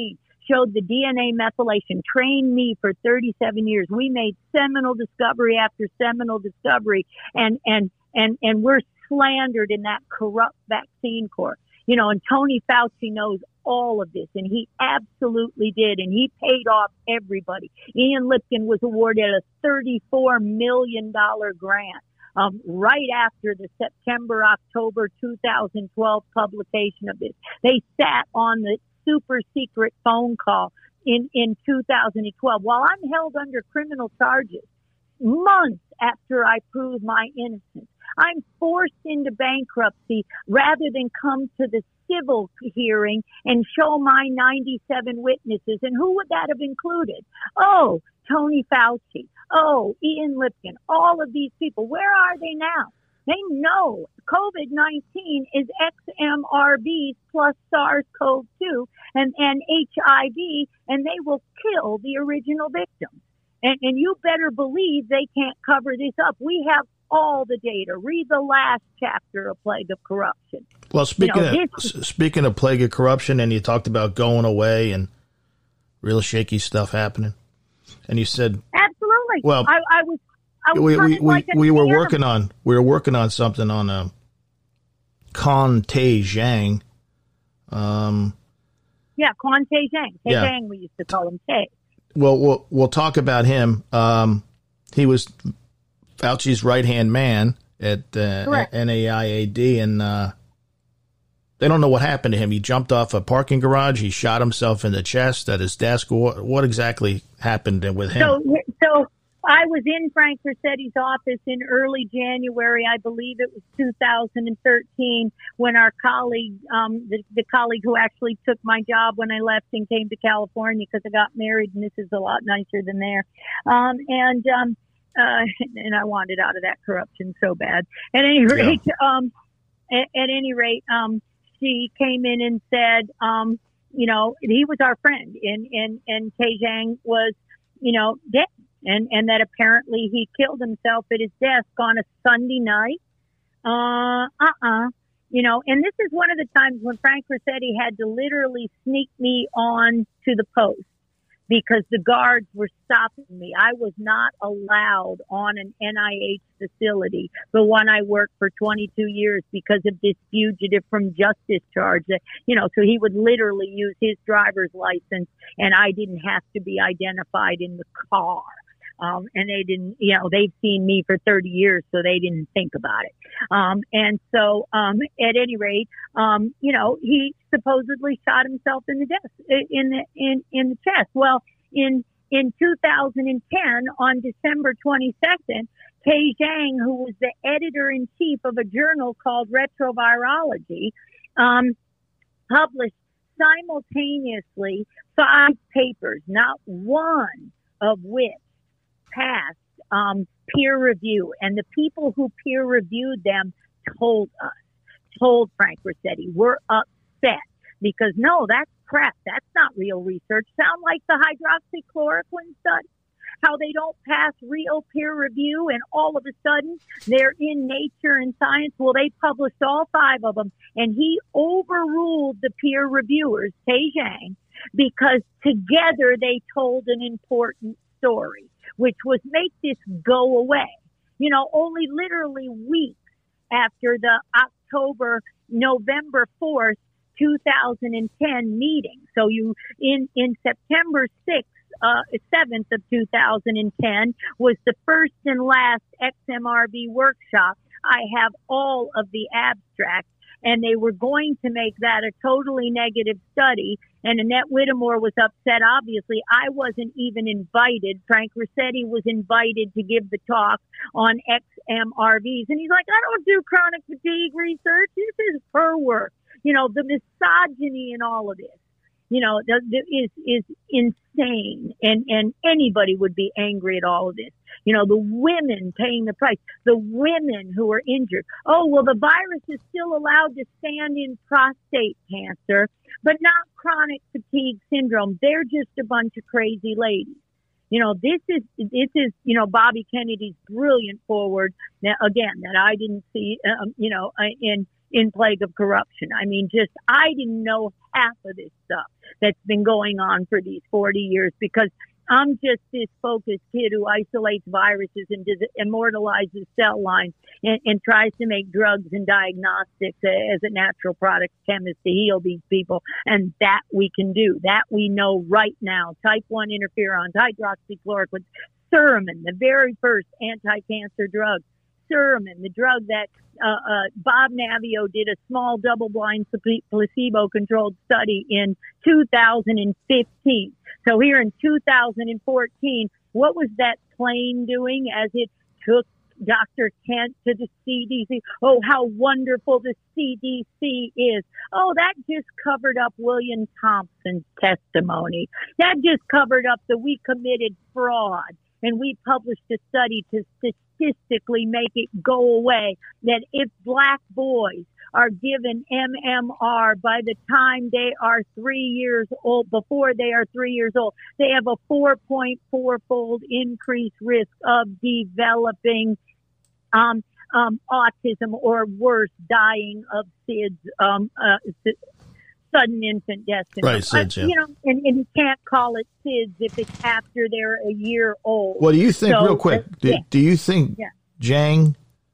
Speaker 3: showed the D N A methylation, trained me for thirty-seven years. We made seminal discovery after seminal discovery, and, and, and, and we're slandered in that corrupt vaccine court. You know, and Tony Fauci knows all of this, and he absolutely did, and he paid off everybody. Ian Lipkin was awarded a thirty-four million dollars grant um, right after the September, October two thousand twelve publication of this. They sat on the super secret phone call in, in two thousand twelve while I'm held under criminal charges months after I prove my innocence. I'm forced into bankruptcy rather than come to the civil hearing and show my ninety-seven witnesses. And who would that have included? Oh, Tony Fauci. Oh, Ian Lipkin. All of these people. Where are they now? They know COVID nineteen is X M R Vs plus SARS-C o V two and, and H I V, and they will kill the original victims. And, and you better believe they can't cover this up. We have all the data. Read the last chapter of Plague of Corruption.
Speaker 2: Well, speaking
Speaker 3: you know,
Speaker 2: of this, speaking of Plague of Corruption, and you talked about going away and real shaky stuff happening, and you said
Speaker 3: absolutely.
Speaker 2: Well,
Speaker 3: I, I was. I was
Speaker 2: we we, we,
Speaker 3: like
Speaker 2: we were
Speaker 3: animal.
Speaker 2: working on we were working on something on a Con Tay Zhang. Um,
Speaker 3: yeah, Quan Tay Zhang. Tay
Speaker 2: yeah.
Speaker 3: Zhang, we used to call him Tay.
Speaker 2: Well, we'll we'll talk about him. Um, he was Fauci's right hand man at uh, N A I A D, and uh, they don't know what happened to him. He jumped off a parking garage. He shot himself in the chest at his desk. What, what exactly happened with him?
Speaker 3: So, so I was in Frank Rossetti's office in early January. I believe it was two thousand thirteen, when our colleague, um, the, the colleague who actually took my job when I left and came to California because I got married, and this is a lot nicer than there. Um, and um, uh, and I wanted out of that corruption so bad. At any rate, yeah. um, at, at any rate, um, she came in and said, um, you know, he was our friend, and and and Tay Zhang was, you know, dead. And, and that apparently he killed himself at his desk on a Sunday night. Uh, uh-uh. You know, and this is one of the times when Frank Rossetti had to literally sneak me on to the post because the guards were stopping me. I was not allowed on an N I H facility, the one I worked for twenty-two years, because of this fugitive from justice charge. That, you know, so he would literally use his driver's license, and I didn't have to be identified in the car. Um, and they didn't, you know, they've seen me for thirty years, so they didn't think about it. Um, and so, um, at any rate, um, you know, he supposedly shot himself in the desk, in the, in, in the chest. Well, in, in two thousand ten, on December twenty-second, Tay Zhang, who was the editor-in-chief of a journal called Retrovirology, um, published simultaneously five papers, not one of which passed um, peer review. And the people who peer reviewed them told us, told Frank Rossetti, we're upset because, no, that's crap. That's not real research. Sound like the hydroxychloroquine study, how they don't pass real peer review, and all of a sudden they're in Nature and Science. Well, they published all five of them, and he overruled the peer reviewers, Tay Zhang, because together they told an important story, which was make this go away. You know, only literally weeks after the October, November fourth, two thousand ten meeting. So you, in, in September sixth, uh, seventh of two thousand ten was the first and last X M R V workshop. I have all of the abstracts, and they were going to make that a totally negative study. And Annette Whittemore was upset. Obviously, I wasn't even invited. Frank Rossetti was invited to give the talk on X M R Vs. And he's like, I don't do chronic fatigue research. This is her work. You know, the misogyny in all of this, you know, the, the, is, is insane. And, and anybody would be angry at all of this. You know, the women paying the price, the women who are injured. Oh, well, the virus is still allowed to stand in prostate cancer, but not chronic fatigue syndrome. They're just a bunch of crazy ladies. You know, this is, this is, you know, Bobby Kennedy's brilliant forward. Now, again, that I didn't see, um, you know, in, in plague of corruption. I mean, just, I didn't know half of this stuff that's been going on for these forty years because I'm just this focused kid who isolates viruses and does, immortalizes cell lines and, and tries to make drugs and diagnostics as a natural product chemist to heal these people. And that we can do. That we know right now. Type one interferon, hydroxychloroquine, Suramin, the very first anti-cancer drug. Suramin, the drug that uh, uh, Bob Navio did a small double-blind placebo-controlled study in two thousand fifteen. So here in two thousand fourteen, what was that plane doing as it took Doctor Kent to the C D C? Oh, how wonderful the C D C is. Oh, that just covered up William Thompson's testimony. That just covered up that we committed fraud. And we published a study to statistically make it go away, that if black boys are given M M R by the time they are three years old, before they are three years old, they have a four point four fold increased risk of developing um, um, autism or worse, dying of S I D S, um, uh, sudden infant death syndrome.
Speaker 2: Right, S I D S, yeah.
Speaker 3: Uh, you know, and, and you can't call it S I D S if it's after they're a year old.
Speaker 2: What do you think,
Speaker 3: so,
Speaker 2: real quick,
Speaker 3: uh,
Speaker 2: do,
Speaker 3: yeah.
Speaker 2: do you think
Speaker 3: yeah.
Speaker 2: Zhang,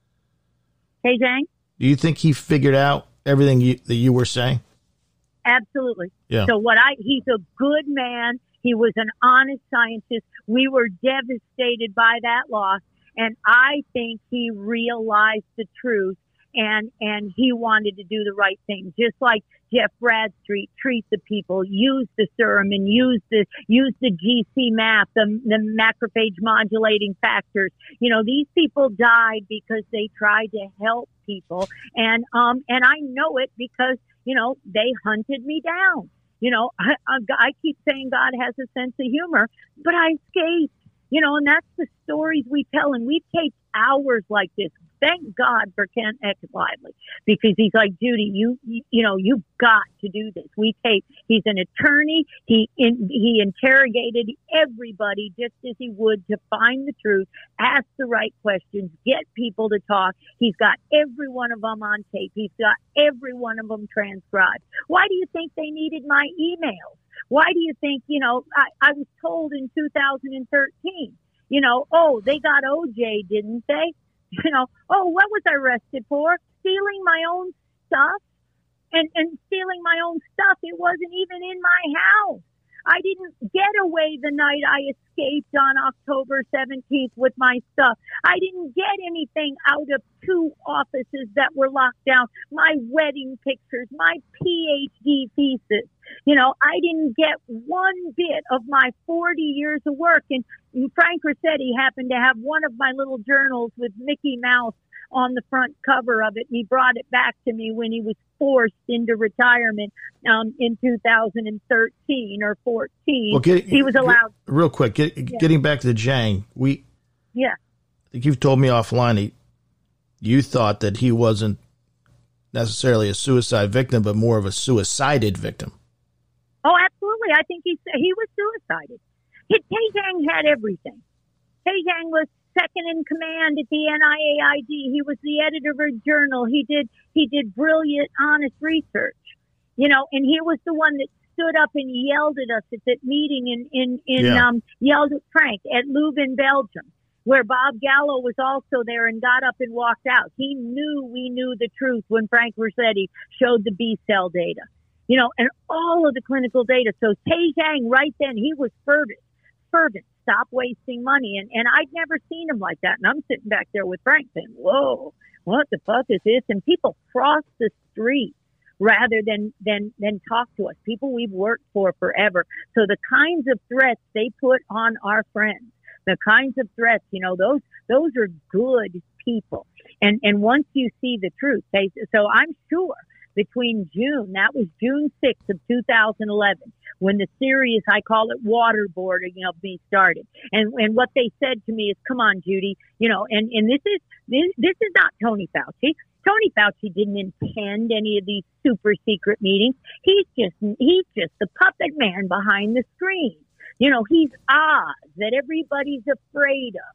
Speaker 3: Hey, Zhang?
Speaker 2: do you think he figured out everything you, that you were saying?
Speaker 3: Absolutely.
Speaker 2: Yeah.
Speaker 3: So what I, he's a good man. He was an honest scientist. We were devastated by that loss. And I think he realized the truth and, and he wanted to do the right thing. Just like Jeff Bradstreet, treat the people, use the serum and use the, use the G C M A P, the, the macrophage modulating factors. You know, these people died because they tried to help people. And, um, and I know it because, you know, they hunted me down. You know, I, I, I keep saying God has a sense of humor, but I escaped. You know, and that's the stories we tell. And we've taped hours like this. Thank God for Kent X Lively, because he's like, Judy, you, you, you know, you've got to do this. We tape. He's an attorney. He in, he interrogated everybody just as he would to find the truth, ask the right questions, get people to talk. He's got every one of them on tape. He's got every one of them transcribed. Why do you think they needed my emails? Why do you think, you know, I, I was told in two thousand thirteen, you know, oh, they got O J, didn't they? You know, oh, what was I arrested for? Stealing my own stuff and, and stealing my own stuff. It wasn't even in my house. I didn't get away the night I escaped on October seventeenth with my stuff. I didn't get anything out of two offices that were locked down. My wedding pictures, my P H D thesis. You know, I didn't get one bit of my forty years of work. And Frank Rossetti happened to have one of my little journals with Mickey Mouse on the front cover of it. And he brought it back to me when he was forced into retirement um, in two thousand thirteen or fourteen.
Speaker 2: Well, get,
Speaker 3: he was allowed.
Speaker 2: Get, real quick, get, yeah. getting back to the Zhang, we,
Speaker 3: yeah.
Speaker 2: I think you've told me offline, he, you thought that he wasn't necessarily a suicide victim, but more of a suicided victim.
Speaker 3: Oh, absolutely. I think he he was suicided. He, Tay Zhang had everything. Tay Zhang was second in command at the N I A I D. He was the editor of a journal. He did he did brilliant, honest research. You know, and he was the one that stood up and yelled at us at that meeting in in in yeah. um yelled at Frank at Leuven, Belgium, where Bob Gallo was also there and got up and walked out. He knew we knew the truth when Frank Rossetti showed the B cell data. You know, and all of the clinical data. So Tay Zhang right then, he was fervent, fervent, stop wasting money. And, and I'd never seen him like that. And I'm sitting back there with Frank saying, whoa, what the fuck is this? And people cross the street rather than, than, than talk to us. People we've worked for forever. So the kinds of threats they put on our friends, the kinds of threats, you know, those, those are good people. And, and once you see the truth, they, so I'm sure between June, that was June sixth of two thousand eleven, when the serious, I call it waterboarding of me started. And and what they said to me is, come on, Judy, you know, and, and this is, this, this is not Tony Fauci. Tony Fauci didn't intend any of these super secret meetings. He's just, he's just the puppet man behind the screen. You know, he's Oz that everybody's afraid of.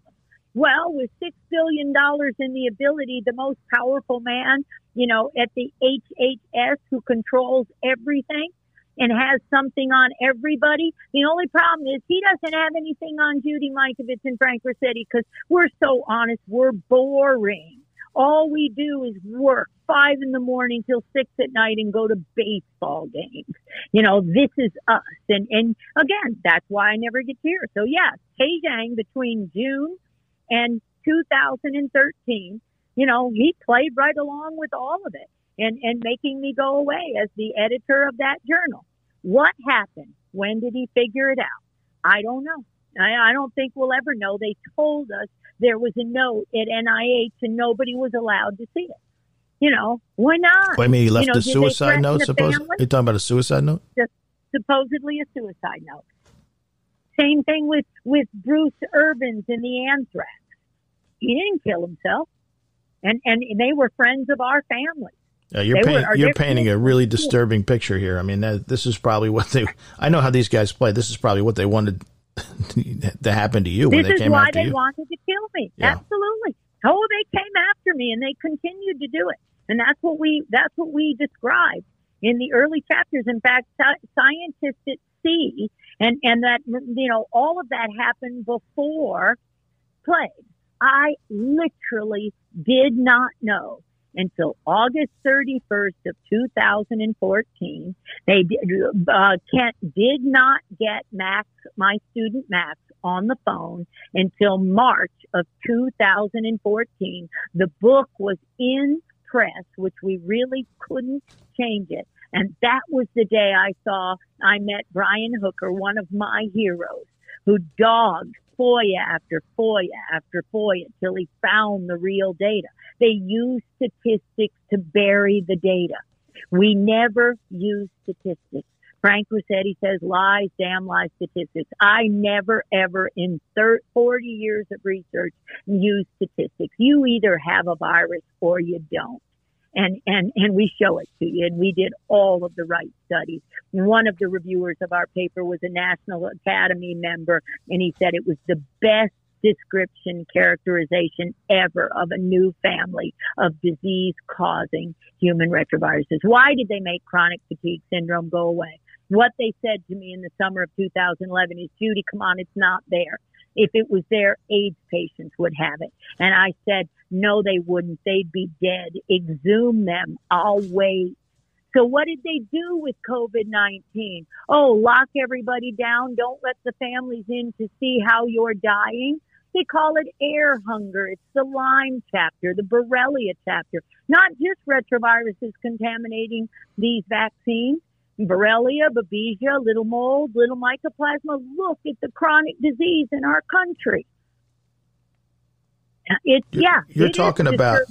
Speaker 3: Well, with six billion dollars in the ability, the most powerful man, you know, at the H H S who controls everything and has something on everybody. The only problem is he doesn't have anything on Judy Mikovits and Frank Ruscetti because we're so honest. We're boring. All we do is work five in the morning till six at night and go to baseball games. You know, this is us. And, and again, that's why I never get here. So yeah, He Jian between June and two thousand thirteen, you know, he played right along with all of it and, and making me go away as the editor of that journal. What happened? When did he figure it out? I don't know. I, I don't think we'll ever know. They told us there was a note at N I H and nobody was allowed to see it. You know, why not?
Speaker 2: Well, I mean, he left
Speaker 3: you know,
Speaker 2: the suicide note, supposedly? You're talking about a suicide note?
Speaker 3: Just supposedly a suicide note. Same thing with, with Bruce Urbans and the anthrax. He didn't kill himself. And, and they were friends of our family.
Speaker 2: Yeah, you're paint, were, you're painting a really disturbing picture here. I mean, that, this is probably what they, I know how these guys play. This is probably what they wanted to happen to you when they came after you.
Speaker 3: This is why they wanted to kill me. Yeah. Absolutely. Oh, they came after me and they continued to do it. And that's what we, that's what we described in the early chapters. In fact, scientists at sea and, and that, you know, all of that happened before plague. I literally did not know until August thirty-first of two thousand fourteen. They uh, Kent did not get Max, my student Max, on the phone until March of two thousand fourteen. The book was in press, which we really couldn't change it. And that was the day I saw, I met Brian Hooker, one of my heroes, who dogged FOIA after FOIA after FOIA till he found the real data. They use statistics to bury the data. We never use statistics. Frank Ruscetti says lies, damn lies, statistics. I never, ever in thirty, forty years of research use statistics. You either have a virus or you don't. And, and, and we show it to you. And we did all of the right studies. One of the reviewers of our paper was a National Academy member, and he said it was the best description characterization ever of a new family of disease causing human retroviruses. Why did they make chronic fatigue syndrome go away? What they said to me in the summer of two thousand eleven is, Judy, come on, it's not there. If it was there, AIDS patients would have it. And I said, no, they wouldn't. They'd be dead. Exhume them. I'll wait. So what did they do with COVID nineteen? Oh, lock everybody down. Don't let the families in to see how you're dying. They call it air hunger. It's the Lyme chapter, the Borrelia chapter. Not just retroviruses contaminating these vaccines. Borrelia, Babesia, little mold, little mycoplasma. Look at the chronic disease in our country. It's,
Speaker 2: you're,
Speaker 3: yeah.
Speaker 2: You're talking about,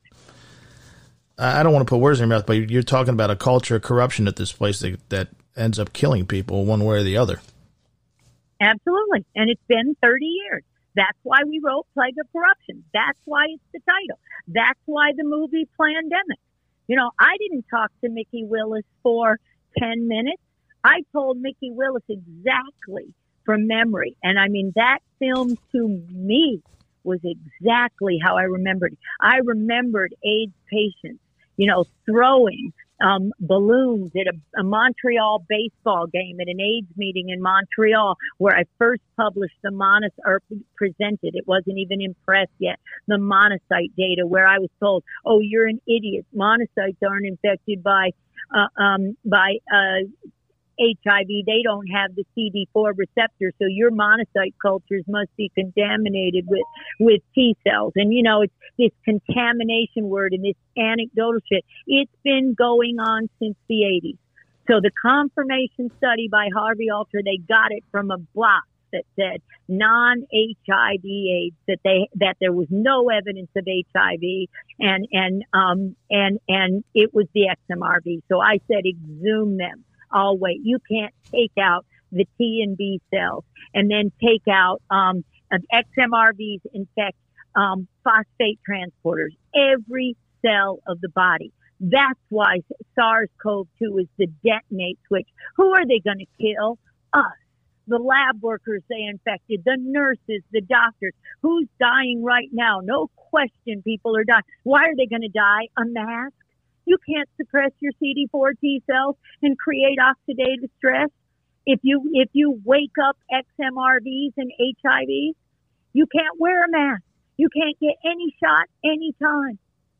Speaker 2: I don't want to put words in your mouth, but you're talking about a culture of corruption at this place that, that ends up killing people one way or the other.
Speaker 3: Absolutely. And it's been thirty years. That's why we wrote Plague of Corruption. That's why it's the title. That's why the movie Plandemic. You know, I didn't talk to Mickey Willis for ten minutes. I told Mickey Willis exactly from memory. And I mean, that film to me was exactly how I remembered. I remembered AIDS patients, you know, throwing um, balloons at a, a Montreal baseball game at an AIDS meeting in Montreal, where I first published the monocyte, or presented, it wasn't even in press yet, the monocyte data, where I was told, oh, you're an idiot. Monocytes aren't infected by, uh, um, by, uh, H I V. They don't have the C D four receptor, so your monocyte cultures must be contaminated with, with T cells. And, you know, it's this contamination word and this anecdotal shit. It's been going on since the eighties. So the confirmation study by Harvey Alter, they got it from a block that said non-H I V AIDS, that they, that there was no evidence of H I V, and, and, um, and, and it was the X M R V. So I said, exhume them. I'll wait. You can't take out the T and B cells and then take out, um, X M R Vs infect, um, phosphate transporters, every cell of the body. That's why SARS-CoV two is the detonate switch. Who are they going to kill? Us. the lab workers they infected, the nurses, the doctors. Who's dying right now? No question people are dying. Why are they going to die? A mask? You can't suppress your C D four T cells and create oxidative stress. If you if you wake up X M R Vs and H I Vs, you can't wear a mask. You can't get any shot anytime.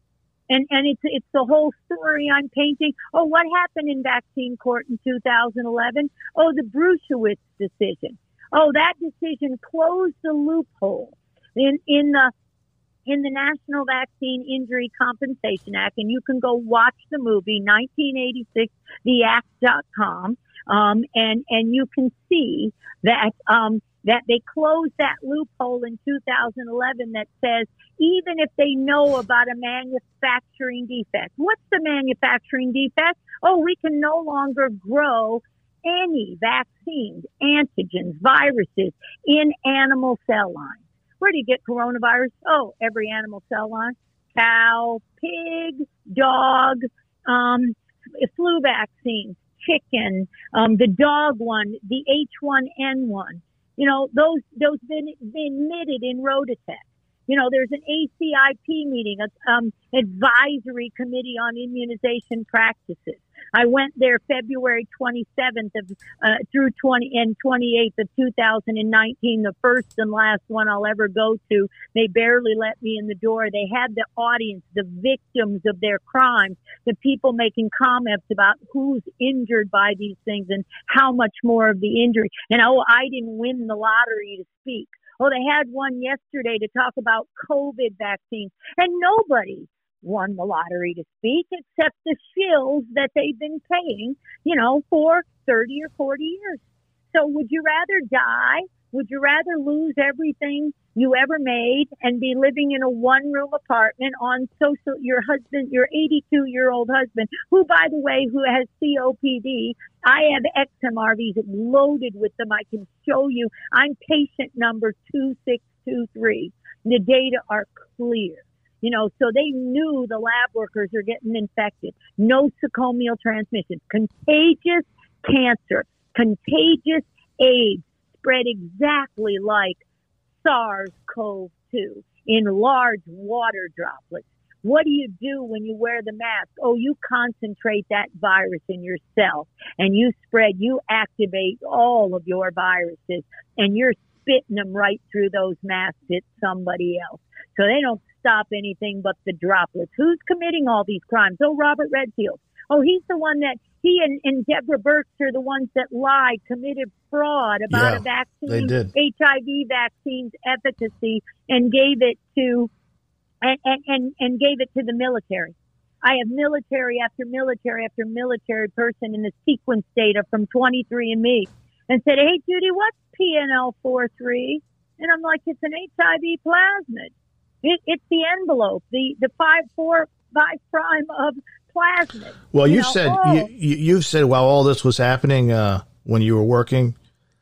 Speaker 3: And and it's it's the whole story I'm painting. Oh, what happened in vaccine court in two thousand eleven? Oh, the Bruchewitz decision. Oh, that decision closed the loophole in in the in the National Vaccine Injury Compensation Act. And you can go watch the movie nineteen eighty-six, the act dot com, um, and and you can see that um, that they closed that loophole in two thousand eleven that says, even if they know about a manufacturing defect. What's the manufacturing defect? Oh, we can no longer grow any vaccines, antigens, viruses in animal cell lines. Where do you get coronavirus? Oh, every animal cell line. Cow, pig, dog, um, flu vaccines, chicken, um, the dog one, the H one N one. You know, those, those been, been admitted in Rototech. You know, there's an A C I P meeting, a um, advisory committee on immunization practices. I went there February twenty-seventh of, uh, through twenty and twenty-eighth of two thousand nineteen, the first and last one I'll ever go to. They barely let me in the door. They had the audience, the victims of their crimes, the people making comments about who's injured by these things and how much more of the injury. And, oh, I didn't win the lottery to speak. Oh, they had one yesterday to talk about COVID vaccines, and nobody won the lottery to speak except the shills that they've been paying, you know, for thirty or forty years. So would you rather die? Would you rather lose everything you ever made and be living in a one-room apartment on social, your husband, your eighty-two-year-old husband, who, by the way, who has C O P D? I have X M R Vs loaded with them. I can show you. I'm patient number two six two three. The data are clear. You know, so they knew the lab workers are getting infected. Nosocomial transmission, contagious cancer, contagious AIDS, spread exactly like SARS CoV two in large water droplets. What do you do when you wear the mask? Oh, you concentrate that virus in yourself and you spread, you activate all of your viruses and you're spitting them right through those masks at somebody else. So they don't stop anything but the droplets. Who's committing all these crimes? Oh, Robert Redfield. Oh, he's the one that he and, and Deborah Birx are the ones that lied, committed fraud about
Speaker 2: yeah,
Speaker 3: a vaccine,
Speaker 2: they did.
Speaker 3: H I V vaccine's efficacy, and gave it to and, and, and, and gave it to the military. I have military after military after military person in the sequence data from twenty-three and me and said, hey, Judy, what's P N L forty-three? And I'm like, it's an H I V plasmid. It, it's the envelope, the, the five, four, five prime of plasmid.
Speaker 2: Well, you,
Speaker 3: you
Speaker 2: you
Speaker 3: know,
Speaker 2: said,
Speaker 3: oh.
Speaker 2: you, you, you've said while all this was happening, uh, when you were working,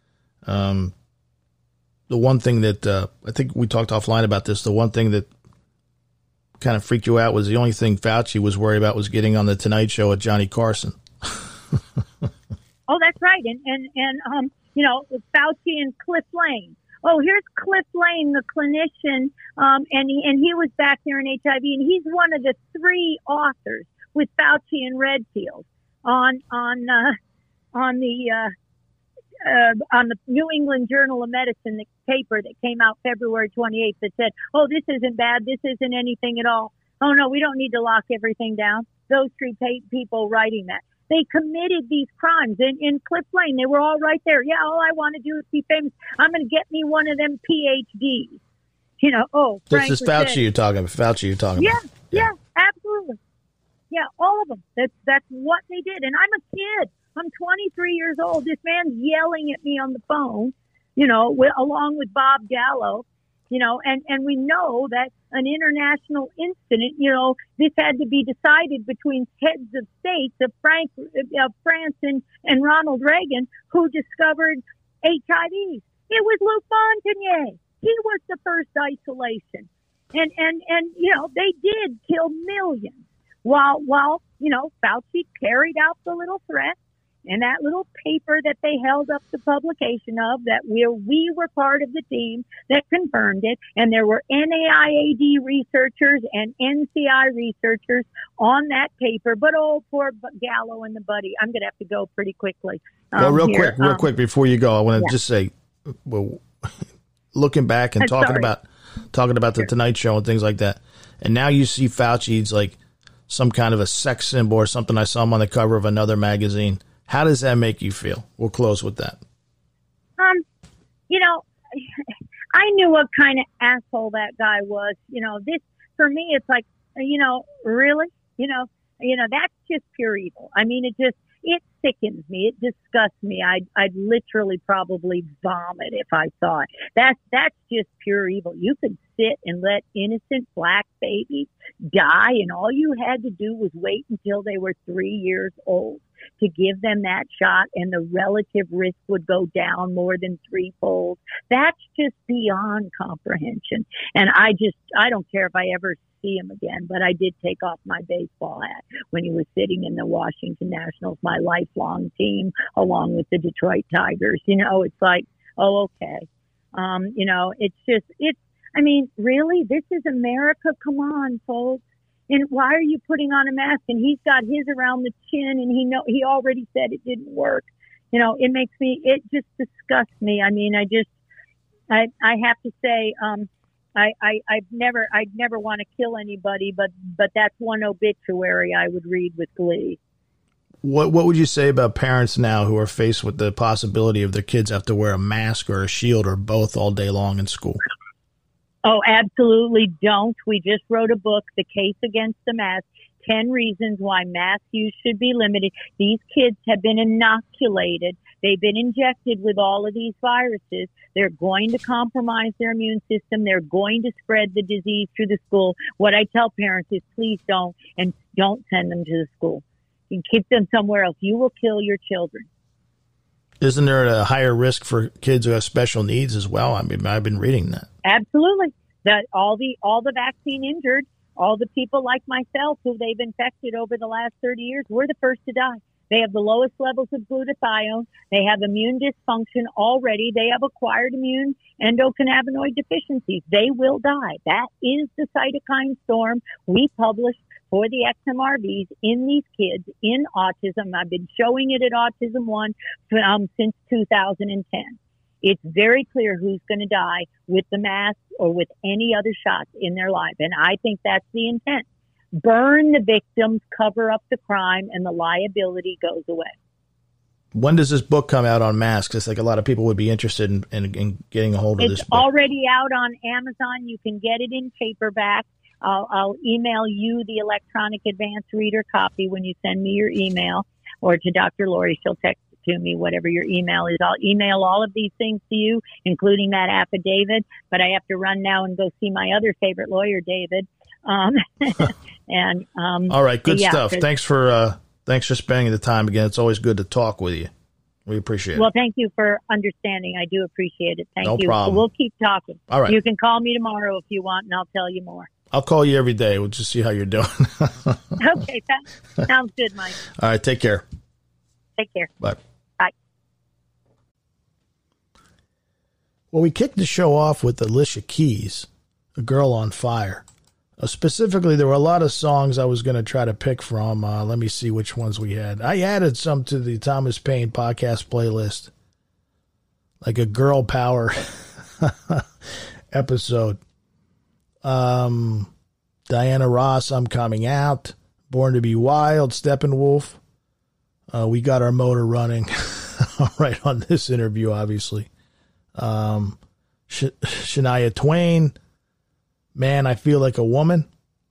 Speaker 2: um, the one thing that, uh, I think we talked offline about this, the one thing that kind of freaked you out was the only thing Fauci was worried about was getting on the Tonight Show with Johnny Carson.
Speaker 3: Oh, that's right. And, and, and, um, you know, Fauci and Cliff Lane. Oh, here's Cliff Lane, the clinician, um, and he, and he was back there in H I V, and he's one of the three authors with Fauci and Redfield on on uh, on the uh, uh, on the New England Journal of Medicine, the paper that came out February twenty-eighth that said, "Oh, this isn't bad. This isn't anything at all. Oh no, we don't need to lock everything down." Those three people writing that. They committed these crimes in, in Cliff Lane. They were all right there. Yeah, all I want to do is be famous. I'm going to get me one of them P H Ds. You know, oh, Frank
Speaker 2: This is Fauci
Speaker 3: said,
Speaker 2: you're talking about. Fauci you're talking
Speaker 3: yeah,
Speaker 2: about.
Speaker 3: Yeah, yeah, absolutely. Yeah, all of them. That's, that's what they did. And I'm a kid. I'm twenty-three years old. This man's yelling at me on the phone, you know, with, along with Bob Gallo. You know, and, and we know that an international incident, you know, this had to be decided between heads of states of, Frank, of France and, and Ronald Reagan, who discovered H I V. It was Luc Montagnier. He was the first isolation. And, and, and, you know, they did kill millions while, while, you know, Fauci carried out the little threat. And that little paper that they held up the publication of, that we we were part of the team that confirmed it, and there were N A I A D researchers and N C I researchers on that paper. But oh, poor Gallo and the buddy. I'm going to have to go pretty quickly. Um,
Speaker 2: well, real
Speaker 3: here.
Speaker 2: quick, real
Speaker 3: um,
Speaker 2: quick before you go, I want to
Speaker 3: yeah.
Speaker 2: just say, well, looking back and
Speaker 3: I'm
Speaker 2: talking
Speaker 3: sorry.
Speaker 2: about talking about the
Speaker 3: Sure.
Speaker 2: Tonight Show and things like that, and now you see Fauci's like some kind of a sex symbol or something. I saw him on the cover of another magazine. How does that make you feel? We'll close with that.
Speaker 3: Um, you know, I knew what kind of asshole that guy was. You know, this, for me, it's like, you know, really? You know, you know, that's just pure evil. I mean, it just, it sickens me. It disgusts me. I'd, I'd literally probably vomit if I saw it. That's, that's just pure evil. You could sit and let innocent black babies die, and all you had to do was wait until they were three years old to give them that shot, and the relative risk would go down more than threefold. That's just beyond comprehension. And I just, I don't care if I ever see him again, but I did take off my baseball hat when he was sitting in the Washington Nationals, my lifelong team, along with the Detroit Tigers. You know, it's like, oh, okay. Um, you know, it's just, it's, I mean, really, this is America. Come on, folks. And why are you putting on a mask? And he's got his around the chin, and he know he already said it didn't work. You know, it makes me, it just disgusts me. I mean, I just, I, I have to say, um, I, I, I've never, I'd never want to kill anybody, but, but that's one obituary I would read with glee.
Speaker 2: What What would you say about parents now who are faced with the possibility of their kids have to wear a mask or a shield or both all day long in school?
Speaker 3: Oh, absolutely don't. We just wrote a book, The Case Against the Mask, ten Reasons Why Mask Use Should Be Limited. These kids have been inoculated. They've been injected with all of these viruses. They're going to compromise their immune system. They're going to spread the disease through the school. What I tell parents is please don't, and don't send them to the school. And keep them somewhere else. You will kill your children.
Speaker 2: Isn't there a higher risk for kids who have special needs as well? I mean, I've been reading that.
Speaker 3: Absolutely. That all the all the vaccine injured, all the people like myself who they've infected over the last thirty years, we're the first to die. They have the lowest levels of glutathione. They have immune dysfunction already. They have acquired immune endocannabinoid deficiencies. They will die. That is the cytokine storm we published for the X M R Vs in these kids in autism. I've been showing it at Autism One um, since two thousand ten. It's very clear who's going to die with the mask or with any other shots in their life. And I think that's the intent. Burn the victims, cover up the crime, and the liability goes away.
Speaker 2: When does this book come out on masks? It's like a lot of people would be interested in, in, in getting a hold of
Speaker 3: it's
Speaker 2: this book.
Speaker 3: It's already out on Amazon. You can get it in paperback. I'll, I'll email you the electronic advanced reader copy when you send me your email, or to Doctor Lori. She'll text it to me, whatever your email is. I'll email all of these things to you, including that affidavit. But I have to run now and go see my other favorite lawyer, David. Um, and um,
Speaker 2: all right, good
Speaker 3: yeah,
Speaker 2: stuff. Thanks for uh, thanks for spending the time again. It's always good to talk with you. We appreciate
Speaker 3: well,
Speaker 2: it.
Speaker 3: Well, thank you for understanding. I do appreciate it. Thank
Speaker 2: no
Speaker 3: you.
Speaker 2: problem.
Speaker 3: We'll keep talking.
Speaker 2: All right.
Speaker 3: You can call me tomorrow if you want, and I'll tell you more.
Speaker 2: I'll call you every day. We'll just see how you're doing.
Speaker 3: Okay, that sounds good, Mike.
Speaker 2: All right, take care.
Speaker 3: Take care.
Speaker 2: Bye.
Speaker 3: Bye.
Speaker 2: Well, we kicked the show off with Alicia Keys, A Girl on Fire. Uh, specifically, there were a lot of songs I was going to try to pick from. Uh, let me see which ones we had. I added some to the Thomas Paine podcast playlist, like a girl power episode. Um, Diana Ross, I'm Coming Out, Born to Be Wild, Steppenwolf. Uh, we got our motor running right on this interview, obviously. Um, Sh- Shania Twain, Man, I Feel Like a Woman.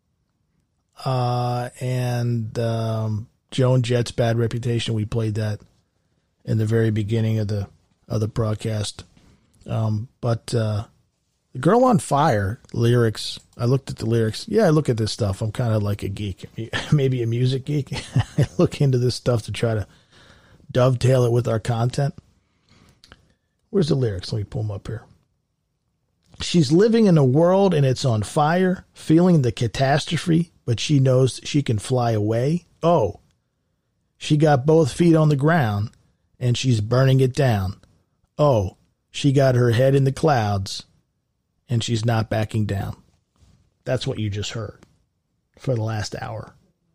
Speaker 2: Uh, and um, Joan Jett's Bad Reputation. We played that in the very beginning of the of the broadcast. Um, but uh, The Girl on Fire lyrics, I looked at the lyrics. Yeah, I look at this stuff. I'm kind of like a geek, maybe a music geek. I look into this stuff to try to dovetail it with our content. Where's the lyrics? Let me pull them up here. She's living in a world and it's on fire, feeling the catastrophe, but she knows she can fly away. Oh, she got both feet on the ground and she's burning it down. Oh, she got her head in the clouds and she's not backing down. That's what you just heard for the last hour.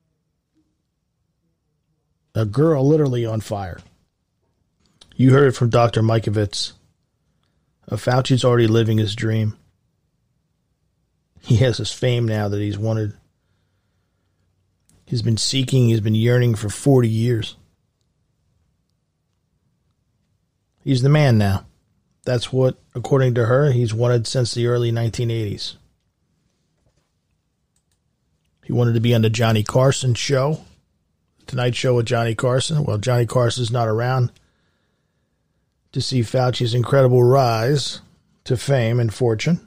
Speaker 2: A girl literally on fire. You heard it from Doctor Mikovits. Uh, Fauci's already living his dream. He has his fame now that he's wanted. He's been seeking, he's been yearning for forty years. He's the man now. That's what, according to her, he's wanted since the early nineteen eighties. He wanted to be on the Johnny Carson show. Tonight Show with Johnny Carson. Well, Johnny Carson's not around to see Fauci's incredible rise to fame and fortune.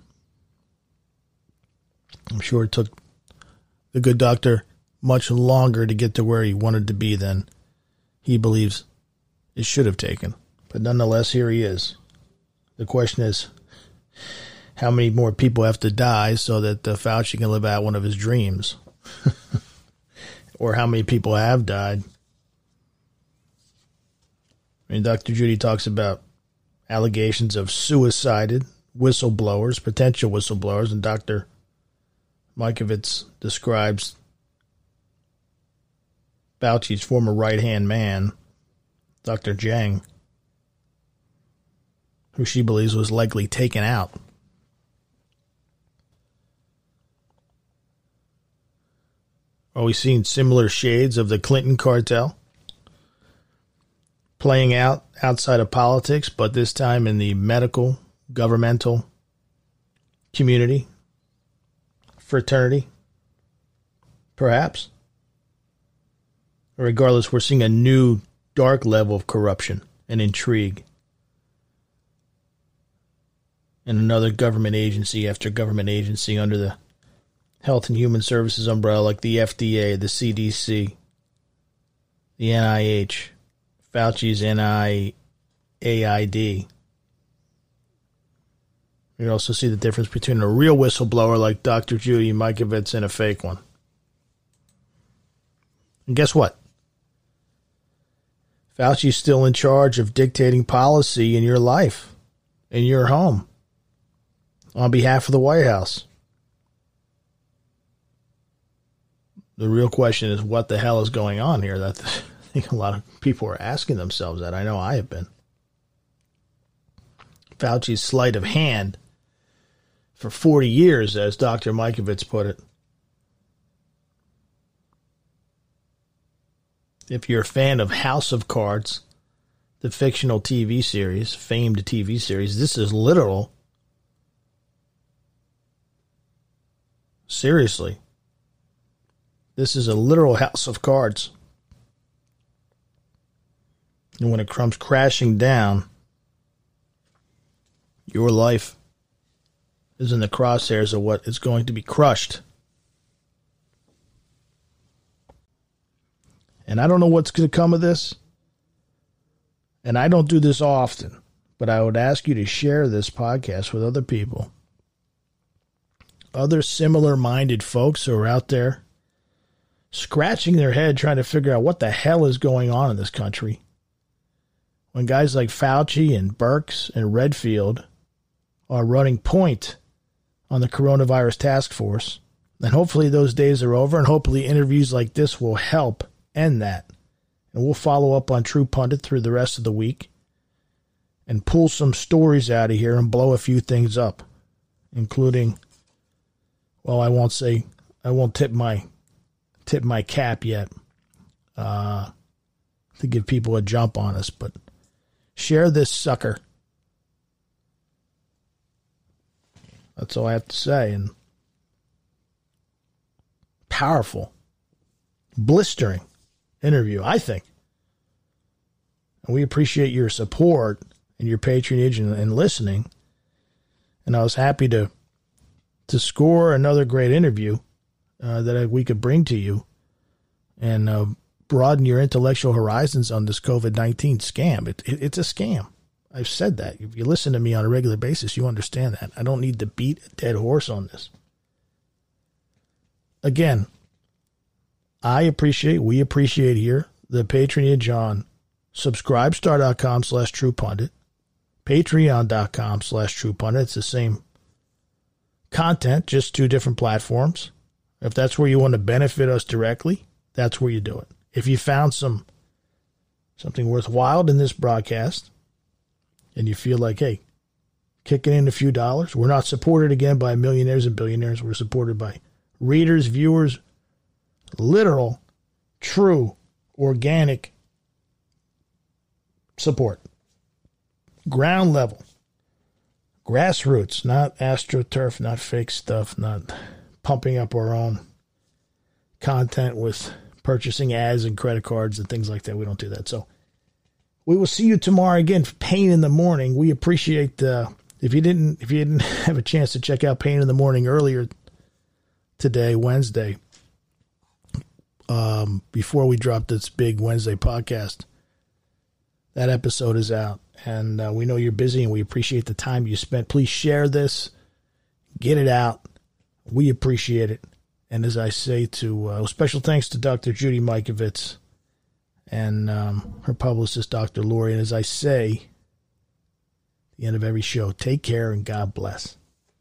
Speaker 2: I'm sure it took the good doctor much longer to get to where he wanted to be than he believes it should have taken. But nonetheless, here he is. The question is, how many more people have to die so that uh, Fauci can live out one of his dreams? Or how many people have died? I mean, Doctor Judy talks about allegations of suicided whistleblowers, potential whistleblowers, and Doctor Mikovits describes Fauci's former right-hand man, Doctor Zhang, who she believes was likely taken out. Are we seeing similar shades of the Clinton cartel playing out outside of politics, but this time in the medical, governmental community, fraternity? Perhaps. Regardless, we're seeing a new dark level of corruption and intrigue in another government agency after government agency under the Health and Human Services umbrella, like the F D A, the C D C, the N I H, Fauci's N I A I D. You also see the difference between a real whistleblower like Doctor Judy Mikovits and a fake one. And guess what? Fauci's still in charge of dictating policy in your life, in your home, on behalf of the White House. The real question is, what the hell is going on here? That I think a lot of people are asking themselves that. I know I have been. Fauci's sleight of hand for forty years, as Doctor Mikovits put it. If you're a fan of House of Cards, the fictional T V series, famed T V series, this is literal. Seriously. This is a literal House of Cards. And when it comes crashing down, your life is in the crosshairs of what is going to be crushed. And I don't know what's going to come of this. And I don't do this often, but I would ask you to share this podcast with other people. Other similar-minded folks who are out there scratching their head trying to figure out what the hell is going on in this country. When guys like Fauci and Birx and Redfield are running point on the coronavirus task force, then hopefully those days are over, and hopefully interviews like this will help end that. And we'll follow up on True Pundit through the rest of the week and pull some stories out of here and blow a few things up, including, well, I won't say, I won't tip my tip my cap yet uh, to give people a jump on us, but share this sucker. That's all I have to say. And powerful, blistering interview, I think. And we appreciate your support and your patronage and, and listening. And I was happy to to score another great interview uh, that we could bring to you and uh, broaden your intellectual horizons on this COVID nineteen scam. It, it, it's a scam. I've said that. If you listen to me on a regular basis, you understand that. I don't need to beat a dead horse on this. Again, I appreciate, we appreciate here the patronage on subscribestar.com slash truepundit, patreon.com slash truepundit. It's the same content, just two different platforms. If that's where you want to benefit us directly, that's where you do it. If you found some something worthwhile in this broadcast and you feel like, hey, kicking in a few dollars, we're not supported again by millionaires and billionaires. We're supported by readers, viewers, literal, true, organic support. Ground level. Grassroots, not AstroTurf, not fake stuff, not pumping up our own content with purchasing ads and credit cards and things like that. We don't do that. So we will see you tomorrow again for Pain in the Morning. We appreciate uh, if you didn't if you didn't have a chance to check out Pain in the Morning earlier today, Wednesday, um, before we dropped this big Wednesday podcast. That episode is out, and uh, we know you're busy, and we appreciate the time you spent. Please share this, get it out. We appreciate it. And as I say to, uh, special thanks to Doctor Judy Mikovits and um, her publicist, Doctor Lori. And as I say, at the end of every show, take care and God bless.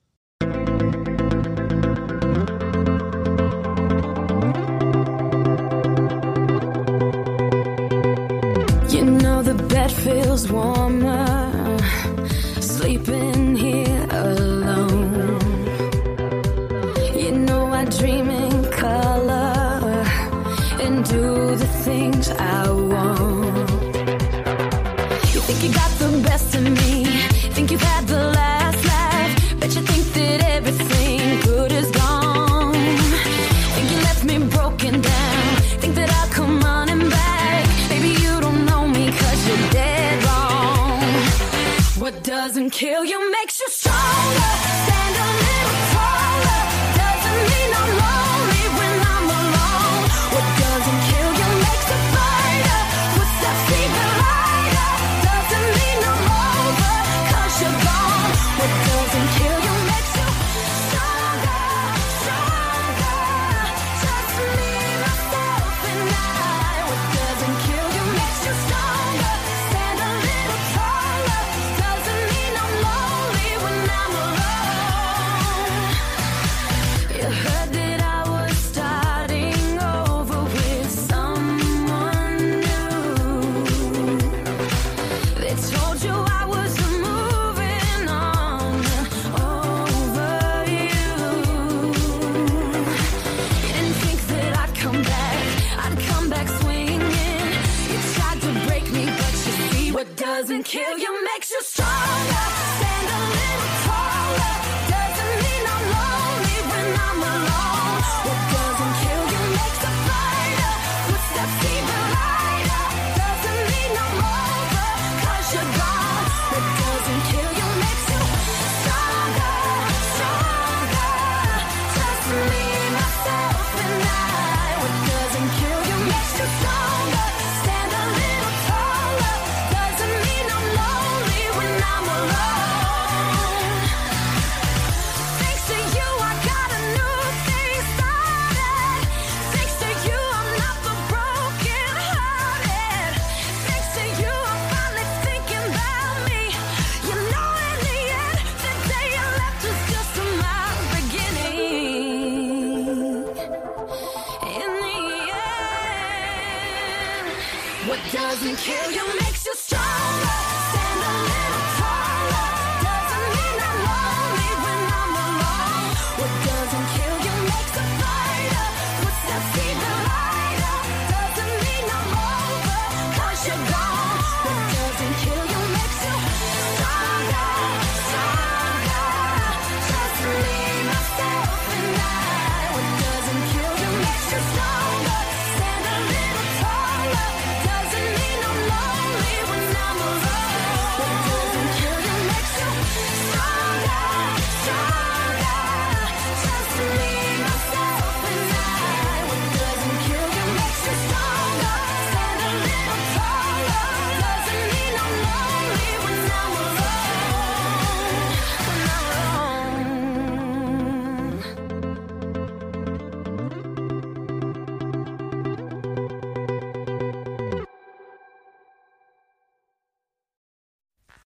Speaker 1: You know the bed feels warmer, sleeping here alone. You know I dream in color and do the things I want. You think you got the best of me, think you've had the last laugh, bet you think that everything good is gone. Think you left me broken down, think that I'll come running back. Maybe you don't know me 'cause you're dead wrong. What doesn't kill you makes you stronger. Stand a little taller. Doesn't mean I'm lonely when I'm alone. What doesn't kill you makes a fighter. Footsteps even lighter. Doesn't mean I'm over 'cause you're gone. What doesn't kill you makes you stronger, stronger. Just me, myself, and I. What doesn't kill you makes you stronger. Stand a little taller. Doesn't mean I'm lonely when I'm alone. You heard that I was starting over with someone new. They told you I was moving on over you. You didn't think that I'd come back, I'd come back swinging. You tried to break me, but you see what doesn't kill you makes you stronger. Stand a little taller. Doesn't mean I'm lonely when I'm alone. What doesn't kill you makes a fighter. Footsteps even lighter. Doesn't mean I'm over 'cause you're gone. What doesn't kill you makes you stronger, stronger. Just me, myself, and I. What doesn't kill you makes you stronger. Stand a little taller. Doesn't mean I'm lonely when I'm alone. Thanks to you, I got a new thing started. Thanks to you, I'm not the broken hearted. Thanks to you, I'm finally thinking about me. You know, in the end, the day you left was just my beginning. In the end, what doesn't kill you makes you